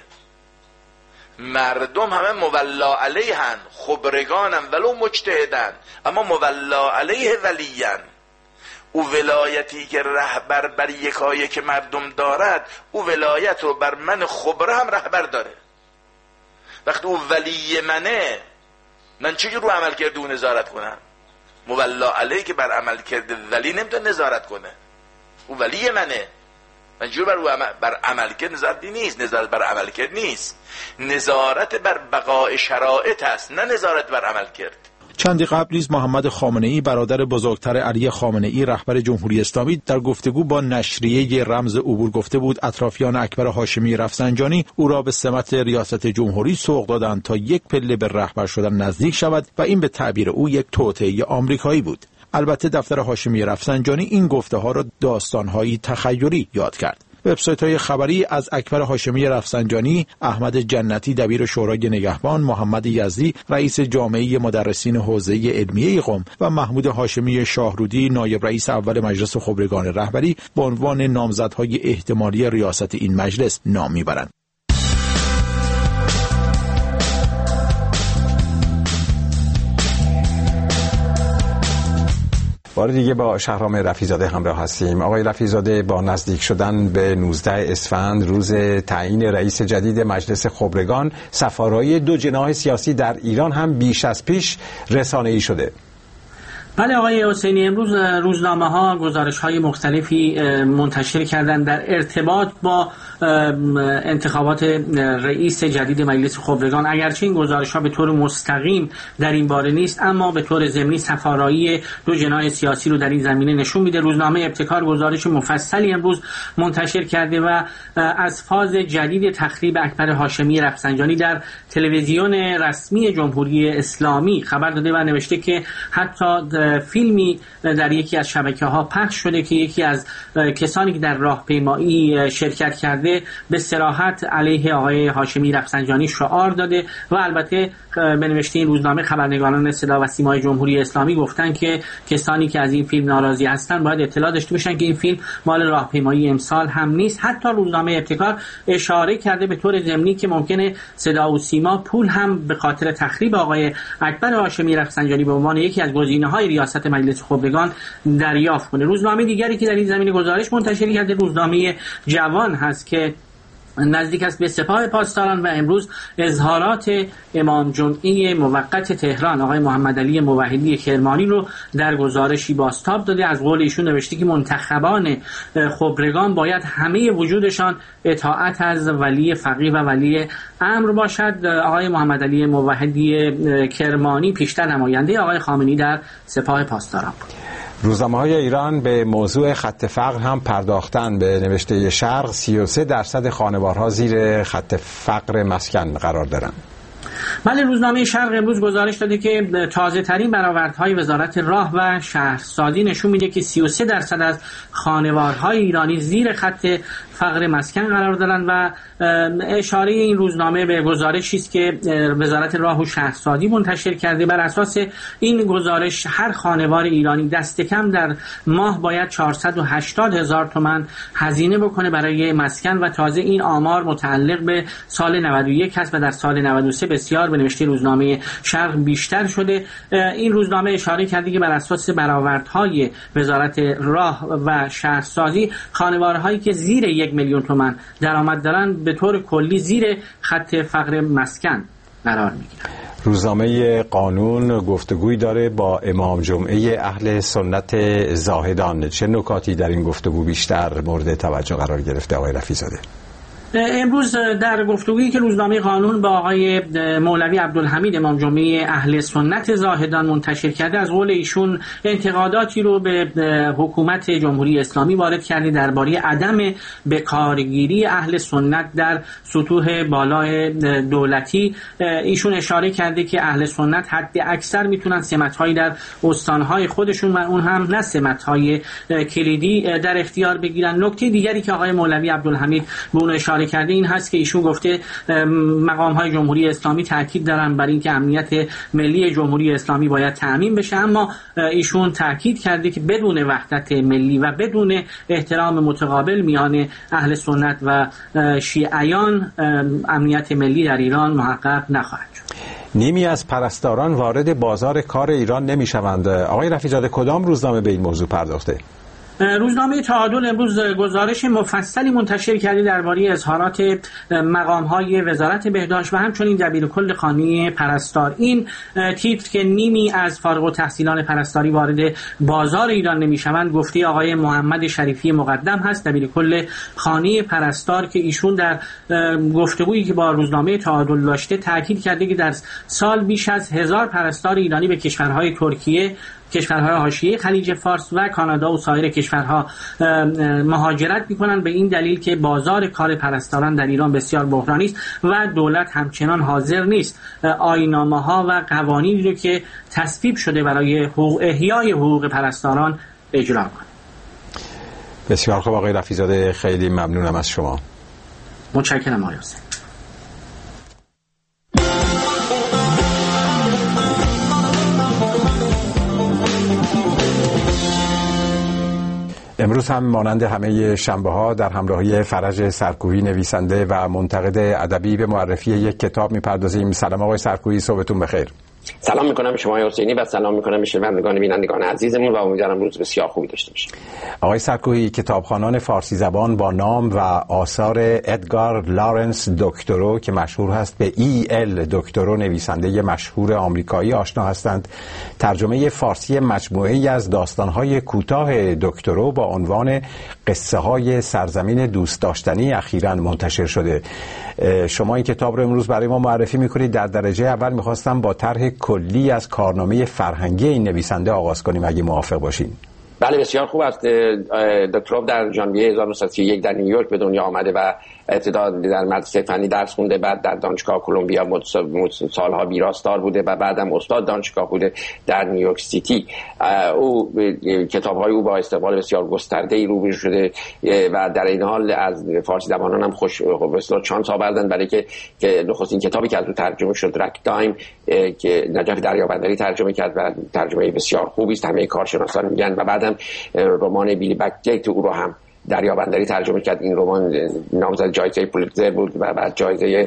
مردم همه مولا علیهن، خبرگانن ولو مجتهدن اما مولا علیه ولیین. او ولایتی که رهبر بر یکایی که مردم دارد، او ولایت رو بر من خبره هم رهبر داره. وقتی او ولی منه، من چجور رو عمل کرده او نظارت کنم؟ مولا علیه که بر عمل کرده ولی نمیتونه نظارت کنه، او ولی منه، من جور بر, عمل بر عمل کرد نظارتی نیست، نظارت بر عمل کرد نیست، نظارت بر بقای شرایط است، نه نظارت بر عمل کرد. چندی قبل نیز محمد خامنه‌ای برادر بزرگتر علی خامنه‌ای رهبر جمهوری اسلامی در گفتگو با نشریه رمز عبور گفته بود اطرافیان اکبر هاشمی رفسنجانی او را به سمت ریاست جمهوری سوق دادند تا یک پله به رهبر شدن نزدیک شود و این به تعبیر او یک توطئه آمریکایی بود. البته دفتر هاشمی رفسنجانی این گفته‌ها را داستان‌هایی تخیلی یاد کرد. وبسایت‌های خبری از اکبر هاشمی رفسنجانی، احمد جنتی دبیر شورای نگهبان، محمد یزدی رئیس جامعه مدرسین حوزه علمیه قم و محمود هاشمی شاهرودی نایب رئیس اول مجلس خبرگان رهبری به عنوان نامزدهای احتمالی ریاست این مجلس نام میبرند. بار دیگه با شهرام رفیع‌زاده همراه هستیم. آقای رفیع‌زاده، با نزدیک شدن به نوزدهم اسفند روز تعیین رئیس جدید مجلس خبرگان، صفارای دو جناح سیاسی در ایران هم بیش از پیش رسانه‌ای شده. بله آقای حسینی، امروز روزنامه ها گزارش های مختلفی منتشر کردند در ارتباط با انتخابات رئیس جدید مجلس خبرگان. اگرچه این گزارش ها به طور مستقیم در این باره نیست، اما به طور ضمنی صفارایی دو جناح سیاسی رو در این زمینه نشون میده. روزنامه ابتکار گزارش مفصلی امروز منتشر کرده و از فاز جدید تخریب اکبر هاشمی رفسنجانی در تلویزیون رسمی جمهوری اسلامی خبر داده و نوشته که حتی فیلمی در یکی از شبکه‌ها پخش شده که یکی از کسانی که در راهپیمایی شرکت کرده به صراحت علیه آقای هاشمی رفسنجانی شعار داده و البته به نوشته این روزنامه خبرنگاران صدا و سیمای جمهوری اسلامی گفتن که کسانی که از این فیلم ناراضی هستن باید اطلاع داشته باشن که این فیلم مال راهپیمایی امسال هم نیست. حتی روزنامه ابتکار اشاره کرده به طور ضمنی که ممکنه صدا و سیما پول هم به خاطر تخریب آقای اکبر هاشمی رفسنجانی به عنوان یکی از گزینه‌های ریاست مجلس خبرگان دریافت کنه. روزنامه دیگری که در این زمینه گزارش منتشر کرده روزنامه جوان هست که نزدیک است به سپاه پاسداران و امروز اظهارات امام جمعه موقت تهران آقای محمد علی موحدی کرمانی رو در گزارشی بازتاب داده. از قول ایشون نوشته که منتخبان خبرگان باید همه وجودشان اطاعت از ولی فقیه و ولی امر باشد. آقای محمد علی موحدی کرمانی پیشتر نماینده آقای خامنه‌ای در سپاه پاسداران بود. روزنامه‌های ایران به موضوع خط فقر هم پرداختن. به نوشته شرق سی و سه درصد خانوارها زیر خط فقر مسکن قرار دارند. بله، روزنامه شرق امروز گزارش داده که تازه ترین برآوردهای وزارت راه و شهرسازی نشون میده که سی و سه درصد از خانوارهای ایرانی زیر خط فقر مسکن قرار دارند و اشاره این روزنامه به گزارشی است که وزارت راه و شهرسازی منتشر کرده. بر اساس این گزارش هر خانوار ایرانی دست کم در ماه باید چهارصد و هشتاد هزار تومان هزینه بکنه برای مسکن و تازه این آمار متعلق به سال نود و یک است و در سال نود و سه بسیار به نوشته روزنامه شرق بیشتر شده. این روزنامه اشاره کرده که بر اساس برآوردهای وزارت راه و شهرسازی خانوارهایی که زیر یک میلیون تومان درآمد دارند به طور کلی زیر خط فقر مسکن قرار میگیرند. روزنامه قانون گفتگوی داره با امام جمعه اهل سنت زاهدان. چه نکاتی در این گفتگو بیشتر مورد توجه قرار گرفته آقای رفیع‌زاده؟ امروز در گفتگویی که روزنامه قانون با آقای مولوی عبدالحمید امام جمعه اهل سنت زاهدان منتشر کرده، از قول ایشون انتقاداتی رو به حکومت جمهوری اسلامی وارد کرده درباره عدم بکارگیری اهل سنت در سطوح بالای دولتی. ایشون اشاره کرده که اهل سنت حد اکثر میتونن سمت‌هایی در استانهای خودشون و اون هم نه سمت‌های کلیدی در اختیار بگیرن. نکته دیگری که آقای مولوی عبدالحمید به اون اشاره کرده این هست که ایشون گفته مقام‌های جمهوری اسلامی تاکید دارن بر اینکه امنیت ملی جمهوری اسلامی باید تأمین بشه، اما ایشون تاکید کرده که بدون وحدت ملی و بدون احترام متقابل میان اهل سنت و شیعیان امنیت ملی در ایران محقق نخواهد شد. نیمی از پرستاران وارد بازار کار ایران نمی‌شوند. آقای رفیع‌زاده کدام روزنامه به این موضوع پرداخته؟ روزنامه تعادل امروز گزارش مفصلی منتشر کرده درباره اظهارات مقام‌های وزارت بهداشت و همچنین دبیرکل خانه پرستار. این تیتر که نیمی از فارغ التحصیلان پرستاری وارد بازار ایران نمی‌شوند گفته آقای محمد شریفی مقدم هست، دبیرکل خانه پرستار، که ایشون در گفتگویی که با روزنامه تعادل داشته تاکید کرده که در سال بیش از هزار پرستار ایرانی به کشورهای ترکیه، کشورهای حاشیه خلیج فارس و کانادا و سایر کشورها مهاجرت می‌کنند به این دلیل که بازار کار پرستاران در ایران بسیار بحرانی است و دولت همچنان حاضر نیست آیین‌نامه‌ها و قوانینی رو که تصویب شده برای حقوق احیای حقوق پرستاران اجرا کنه. بسیار خوب آقای رفیع‌زاده، خیلی ممنونم از شما. متشکرم آقای حسین. امروز هم مانند همه شنبه‌ها در همراهی فرج سرکویی نویسنده و منتقد ادبی به معرفی یک کتاب می‌پردازیم. سلام آقای سرکویی، صبحتون بخیر. سلام میکنم به شما حسینی و سلام میکنم به شنوندگان بینندگان عزیزمون و امیدوارم روز بسیار خوبی داشته باشید. آقای سرکویی، کتابخوانان فارسی زبان با نام و آثار ادگار لارنس دکتورو که مشهور هست به ای ال دکتورو، نویسنده مشهور آمریکایی، آشنا هستند. ترجمه فارسی مجموعه‌ای از داستان‌های کوتاه دکتورو با عنوان قصه های سرزمین دوست داشتنی اخیراً منتشر شده. شما این کتاب رو امروز برای ما معرفی میکنید. در درجه اول میخواستم با طرح کلی از کارنامه فرهنگی این نویسنده آغاز کنیم اگه موافق باشین. بله بسیار خوب است. دکتر در ژانویه هزار و نهصد و سی و یک در نیویورک به دنیا آمده و ابتدا در مدرسه فنی درس خونده، بعد در دانشگاه کلمبیا سالها ویراستار بوده و بعدم استاد دانشگاه بوده در نیویورک سیتی. او کتاب‌های او با استقبال بسیار گسترده‌ای روبرو شده و در این حال از فارسی زبانان هم خوش بسیار شانس آوردن، برای که که نخستین کتابی که از او ترجمه شد رک تایم که نجف دریابندری ترجمه کرد و ترجمه بسیار خوبی است، همه کارشناسان میگن، و بعدم رمان بیلی بکگیت او رو هم دریابندری ترجمه کرد. این رمان نامزد جایزه پولیتزر بود و بعد جایزه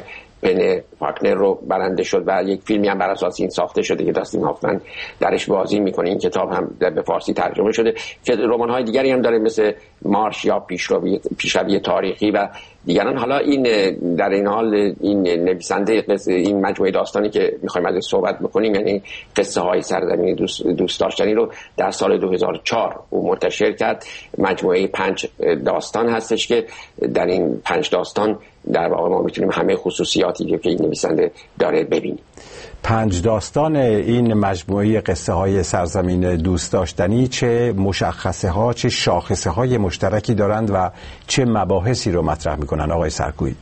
پن فاکنر رو برنده شد و یک فیلمی هم بر اساس این ساخته شده که داستین هافمن درش بازی میکنه. این کتاب هم به فارسی ترجمه شده. که رمان‌های دیگری هم داره مثل مارش یا پیشروی پیشروی تاریخی و دیگران. حالا این در این حال این نویسنده این مجموعه داستانی که میخوایم ازش صحبت بکنیم، یعنی قصه های سرزمین دوست, دوست داشتنی رو در سال دو هزار و چهار او منتشر کرد. مجموعه پنج داستان هستش که در این پنج داستان در واقع ما میتونیم همه خصوصیاتی که این نویسنده داره ببینیم. پنج داستان این مجموعه قصه های سرزمین دوست داشتنی چه مشخصه ها، چه شاخصه های مشترکی دارند و چه مباحثی رو مطرح میکنن آقای سرکویی؟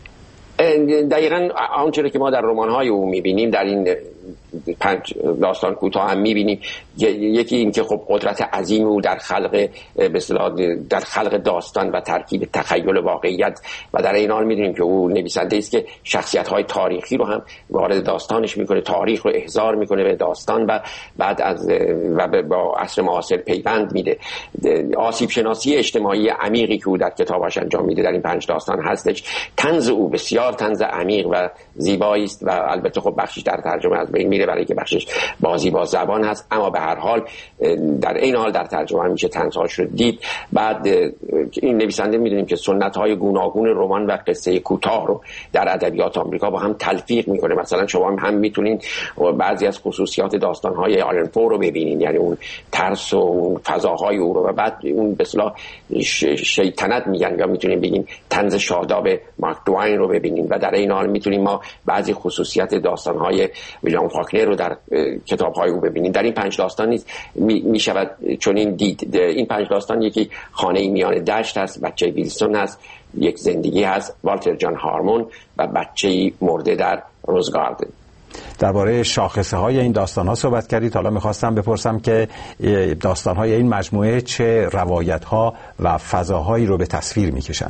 دقیقاً آنچه که ما در رمان‌های او می‌بینیم در این پنج داستان کوتاه هم می‌بینیم. یکی این که خب قدرت عظیم او در خلق به اصطلاح در خلق داستان و ترکیب تخیل و واقعیت و در این حال می‌دونیم که او نویسنده است که شخصیت‌های تاریخی رو هم وارد داستانش می‌کنه، تاریخ رو احضار می‌کنه به داستان و بعد از و با عصر معاصر پیوند میده. آسیب شناسی اجتماعی عمیقی که او در کتابش انجام میده در این پنج داستان هستش. طنز او بسیار طنز عمیق و زیبایی است و البته خب بخشش در ترجمه از بین میره برای که بخشش بازی با زبان هست، اما به هر حال در این حال در ترجمه هم میشه طنزهاش رو دید. بعد این نویسنده میدونیم که سنت‌های گوناگون رمان و قصه کوتاه رو در ادبیات آمریکا با هم تلفیق میکنه. مثلا شما هم میتونین بعضی از خصوصیات داستان‌های آلن پو رو ببینین، یعنی اون ترس و اون فضاهای او رو، و بعد اون به اصطلاح شیطنت میگن یا میتونیم بگیم طنز شاداب مارک دوین رو ببینیم. و در این حال میتونیم ما بعضی خصوصیات داستان‌های ویلیام فاکنر رو در کتاب‌های او ببینیم. در این پنج داستان نیست میشود چون این دید. این پنج داستان یکی خانه میان دشت هست، بچه ویلسون هست، یک زندگی هست، والتر جان هارمون و بچه‌ای مرده در روزگاردن. درباره شاخصه های این داستان ها صحبت کردید. حالا میخواستم بپرسم که داستان های این مجموعه چه روایت ها و فضاهایی رو به تصویر میکشن؟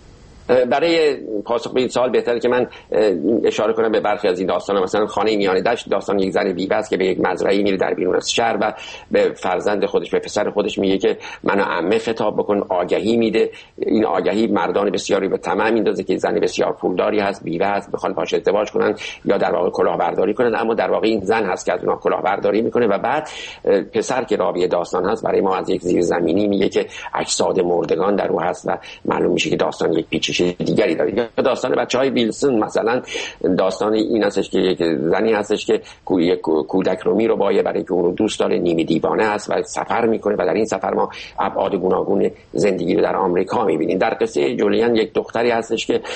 برای پاسخ به این سوال بهتره که من اشاره کنم به برخی از این داستانا. مثلا خانه میان دشت داستان یک زن بیوه است که به یک مزرعه میره در بیرون از شهر و به فرزند خودش به پسر خودش میگه که منو عمه خطاب بکن، آگهی میده. این آگهی مردان بسیاری به طمع میندازه که زن بسیار پولداری هست، بیوه است، بخوان باهاش ازدواج کنن یا در واقع کلاهبرداری کنن، اما در واقع این زن هست که از اونها کلاهبرداری میکنه. و بعد پسر که راوی داستان هست برای ما از یک زیرزمینی میگه که اجساد مردگان در او هست و معلوم میشه که داستان یک پیچ دیگری داره. یا داستان بچهای ویلسون مثلا داستان این هستش که یک زنی هستش که یک کودک رو میربایه برای که اون رو دوست داره، نیمه دیوانه است و سفر میکنه و در این سفر ما ابعاد گوناگون زندگی رو در آمریکا میبینیم. در قصه جولیان یک دختری هستش که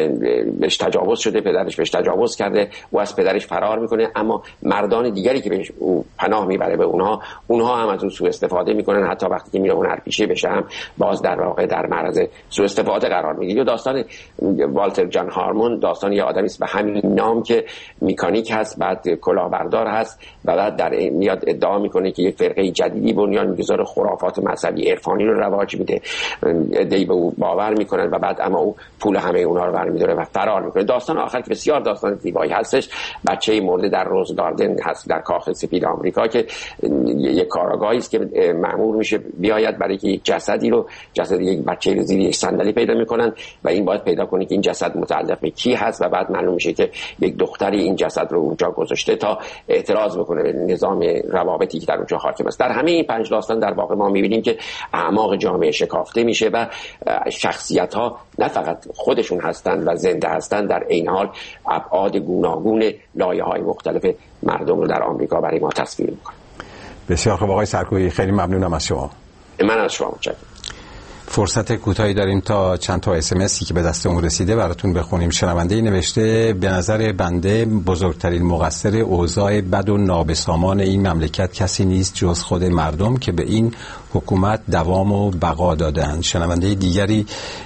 بهش تجاوز شده، پدرش بهش تجاوز کرده، او از پدرش فرار میکنه، اما مردان دیگری که بهش پناه میبره به اونها اونها هم از اون سوء استفاده میکنن، حتی وقتی که میره اون هنرپیشه بشه هم باز در واقع در معرض سوء استفاده قرار میگیره. داستان والتر جان هارمون داستان یه آدمی است به همین نام که مکانیک هست، بعد کلاهبردار هست و بعد در میاد ادعا میکنه که یک فرقه جدیدی بنیان میگذاره، خرافات مذهبی عرفانی رو رواج میده، ایده به او باور میکنن و بعد اما او پول همه اونها رو برمی‌داره و فرار میکنه. داستان آخر که بسیار داستان زیبایی هستش، بچه‌ای مرده در روزگاردن هست در کاخ سفید آمریکا که یک کاراگاهی است که مأمور میشه بیاید برای که یک جسدی رو جسد یک بچه‌ای رو زیر یک صندلی پیدا میکنن و این باید پیدا کنه که این جسد متعلق به کی هست و بعد معلوم میشه که یک دختری این جسد رو اونجا گذاشته تا اعتراض بکنه به نظام روابطی که در اونجا حاکم است. در همه این پنج داستان در واقع ما میبینیم که اعماق جامعه شکافته میشه و شخصیت ها نه فقط خودشون هستند و زنده هستند، در این حال ابعاد گوناگون لایه‌های مختلف مردم رو در آمریکا برای ما تصویر میکنه. بسیار خوب آقای سرکویی، خیلی ممنونم از شما. من از شما متشکرم. فرصت کوتاهی داریم تا چند تا اس ام اسی که به دستمون رسیده براتون بخونیم. شنونده نوشته به نظر بنده بزرگترین مقصر اوضاع بد و نابسامان این مملکت کسی نیست جز خود مردم که به این حکومت دوام و بقا دادند. شنونده دیگری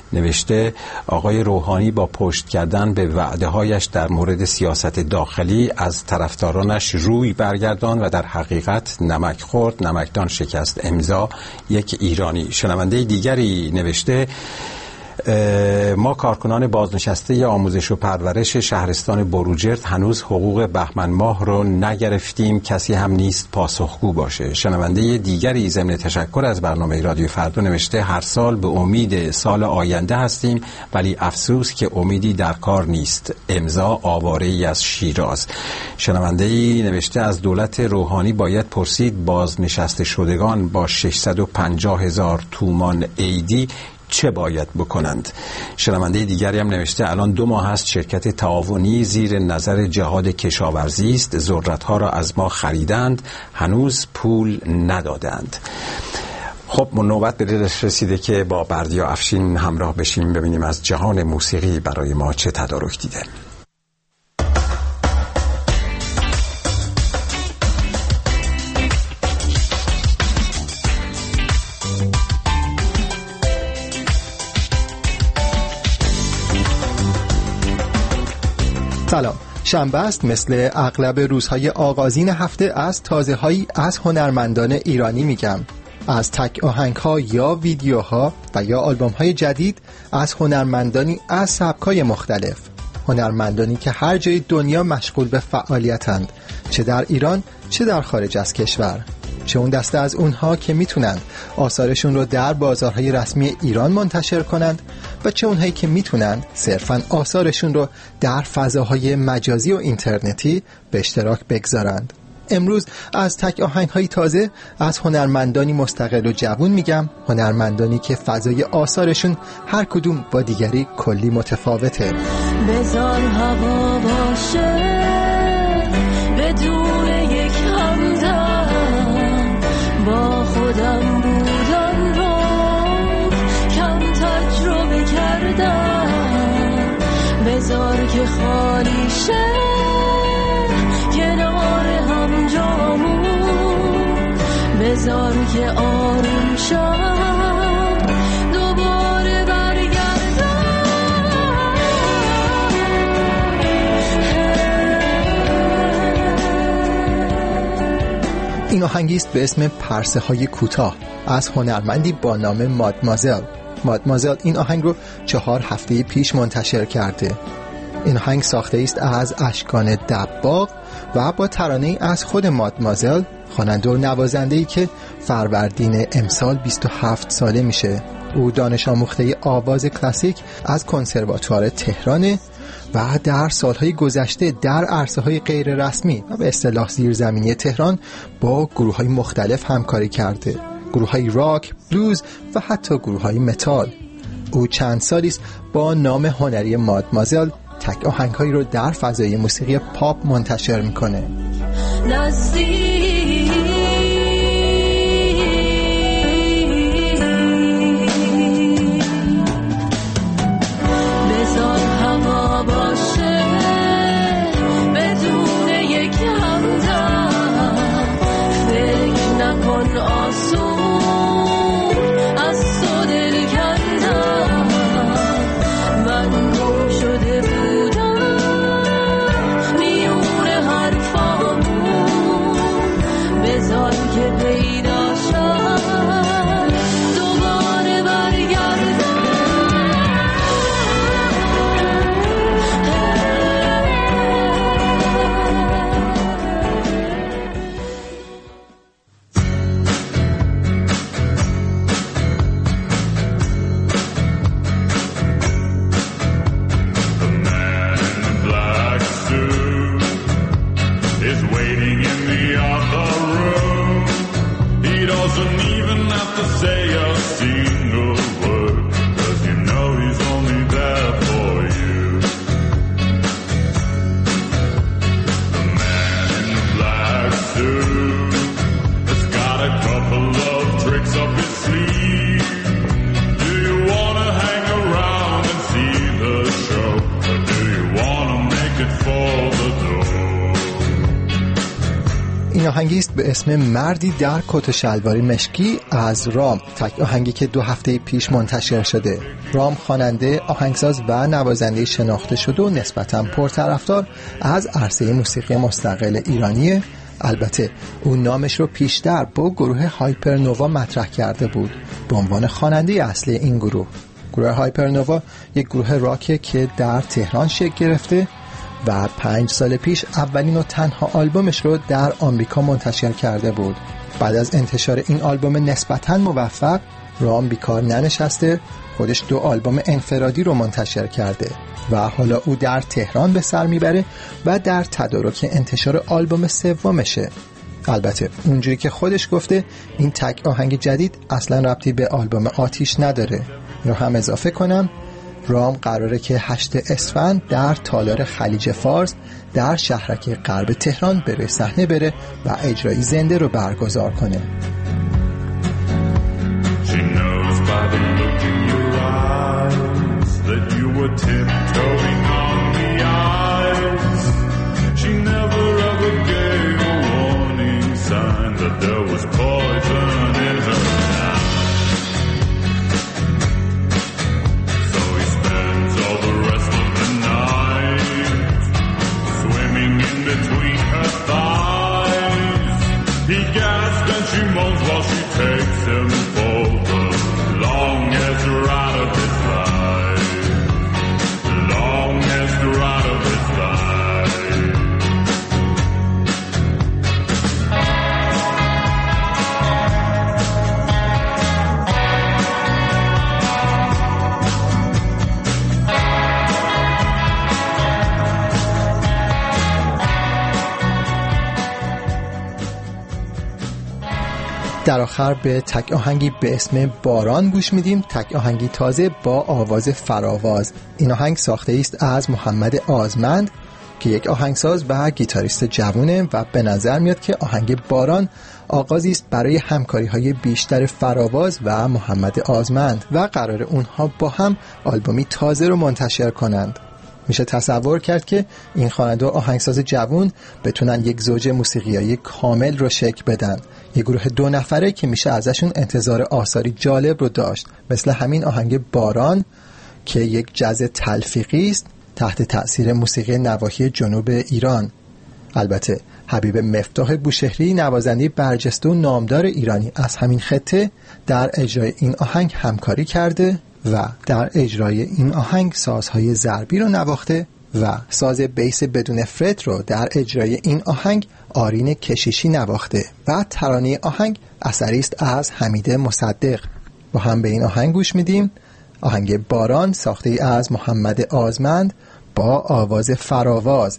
نوشته آقای روحانی با پشت کردن به وعده‌هایش در مورد سیاست داخلی از طرفدارانش روی برگردان و در حقیقت نمک خورد، نمکدان شکست. امضا یک ایرانی. شنونده دیگری نوشته ما کارکنان بازنشسته آموزش و پرورش شهرستان بروجرد هنوز حقوق بهمن ماه رو نگرفتیم، کسی هم نیست پاسخگو باشه. شنونده دیگری ضمن تشکر از برنامه رادیو فردا نوشته هر سال به امید سال آینده هستیم ولی افسوس که امیدی در کار نیست. امضا آواره ای از شیراز. شنونده ای نوشته از دولت روحانی باید پرسید بازنشسته شدگان با ششصد و پنجاه هزار تومان ایدی چه باید بکنند. شنونده دیگری هم نوشته الان دو ماه است شرکت تعاونی زیر نظر جهاد کشاورزی است، ذرت‌ها را از ما خریدند، هنوز پول ندادند. خب نوبت به دلش رسیده که با بردیا افشین همراه بشیم ببینیم از جهان موسیقی برای ما چه تدارک دیده. سلام. شنبه است، مثل اغلب روزهای آغازین هفته از تازه هایی از هنرمندان ایرانی میگم، از تک آهنگ ها یا ویدیوها و یا آلبوم های جدید از هنرمندانی از سبکای مختلف، هنرمندانی که هر جای دنیا مشغول به فعالیتند، چه در ایران چه در خارج از کشور، چه اون دسته از اونها که میتونند آثارشون رو در بازارهای رسمی ایران منتشر کنند و چه اونهایی که میتونند صرفاً آثارشون رو در فضاهای مجازی و اینترنتی به اشتراک بگذارند. امروز از تک آهنگ‌های تازه از هنرمندانی مستقل و جوان میگم، هنرمندانی که فضای آثارشون هر کدوم با دیگری کلی متفاوته. بذار هوا باشه بدون یک همدم، با خودم بودن رو کم تجربه کردم، بذار که خالی شه کنار هم جامون، بذار که آروم شم دوباره برگردم. این آهنگی است به اسم پرسه های کوتاه از هنرمندی با نام مادمازل. مادمازل این آهنگ رو چهار هفته پیش منتشر کرده. این آهنگ ساخته است از اشکان دباغ و با ترانه‌ای از خود مادمازل، خواننده و نوازنده‌ای که فروردین امسال بیست و هفت ساله میشه. او دانش آموخته آواز کلاسیک از کنسرواتوار تهران و در سالهای گذشته در عرصه‌های غیر رسمی و به اصطلاح زیرزمینی تهران با گروه‌های مختلف همکاری کرده، گروه‌های راک، بلوز و حتی گروه‌های متال. او چند سالی است با نام هنری مادمازل تک آهنگ‌هایی رو در فضای موسیقی پاپ منتشر میکنه. این آهنگی است به اسم مردی در کت و شلواری مشکی از رام، تک آهنگی که دو هفته پیش منتشر شده. رام خواننده، آهنگساز و نوازنده شناخته شده و نسبتاً پرطرفدار از عرصه موسیقی مستقل ایرانیه. البته اون نامش رو پیشتر با گروه هایپر نووا مطرح کرده بود به عنوان خواننده اصلی این گروه. گروه هایپرنووا یک گروه راکه که در تهران شکل گرفته و پنج سال پیش اولین و تنها آلبومش رو در آمریکا منتشر کرده بود. بعد از انتشار این آلبوم نسبتاً موفق، رام بیکار ننشسته، خودش دو آلبوم انفرادی رو منتشر کرده و حالا او در تهران به سر میبره و در تدارک انتشار آلبوم سومشه. البته اونجوری که خودش گفته این تک آهنگ جدید اصلا ربطی به آلبوم آتیش نداره. رو هم اضافه کنم رام قراره که هشتم اسفند در تالار خلیج فارس در شهرک غرب تهران بره صحنه بره و اجرایی زنده رو برگزار کنه. در آخر به تک آهنگی به اسم باران گوش میدیم، تک آهنگی تازه با آواز فراواز. این آهنگ ساخته است از محمد آزمند که یک آهنگساز و گیتاریست جوونه و به نظر میاد که آهنگ باران آغازی است برای همکاری‌های بیشتر فراواز و محمد آزمند و قرار اونها با هم آلبومی تازه رو منتشر کنند. میشه تصور کرد که این خواننده و آهنگساز جوان بتونن یک زوج موسیقیایی کامل رو شکل بدن، یک گروه دو نفره که میشه ازشون انتظار آثاری جالب رو داشت، مثل همین آهنگ باران که یک جاز تلفیقی است تحت تأثیر موسیقی نواحی جنوب ایران. البته حبیب مفتاح بوشهری نوازنده برجسته و نامدار ایرانی از همین خطه در اجرای این آهنگ همکاری کرده و در اجرای این آهنگ سازهای ضربی رو نواخته و ساز بیس بدون فرت رو در اجرای این آهنگ آرین کشیشی نواخته و ترانه آهنگ اثری است از حمید مصدق. با هم به این آهنگ گوش میدیم، آهنگ باران ساخته ای از محمد آزمند با آواز فراواز.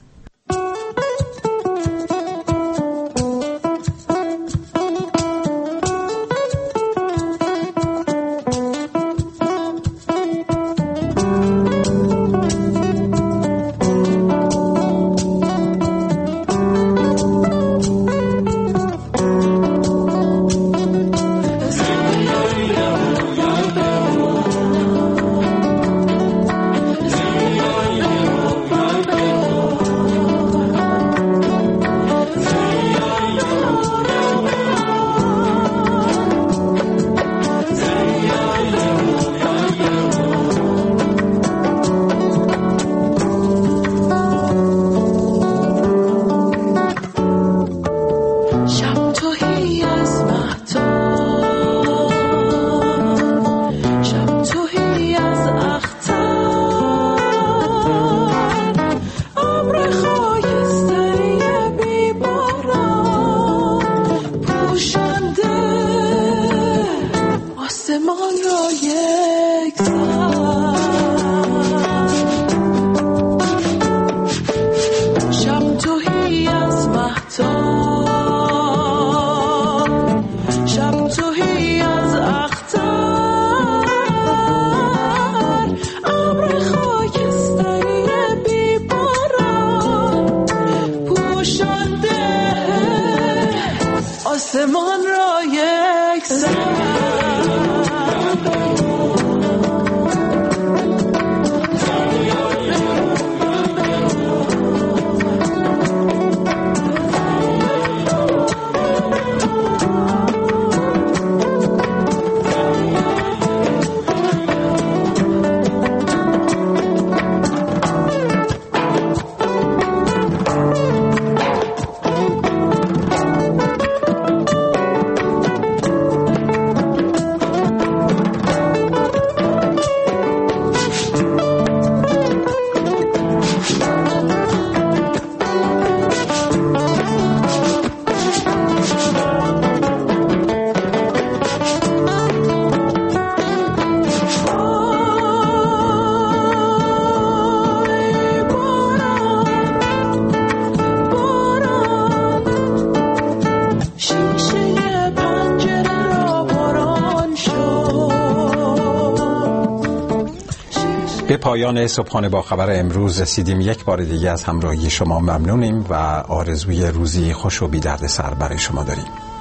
به پایان صبحانه با خبر امروز رسیدیم. یک بار دیگه از همراهی شما ممنونیم و آرزوی روزی خوش و بی دردسر برای شما داریم.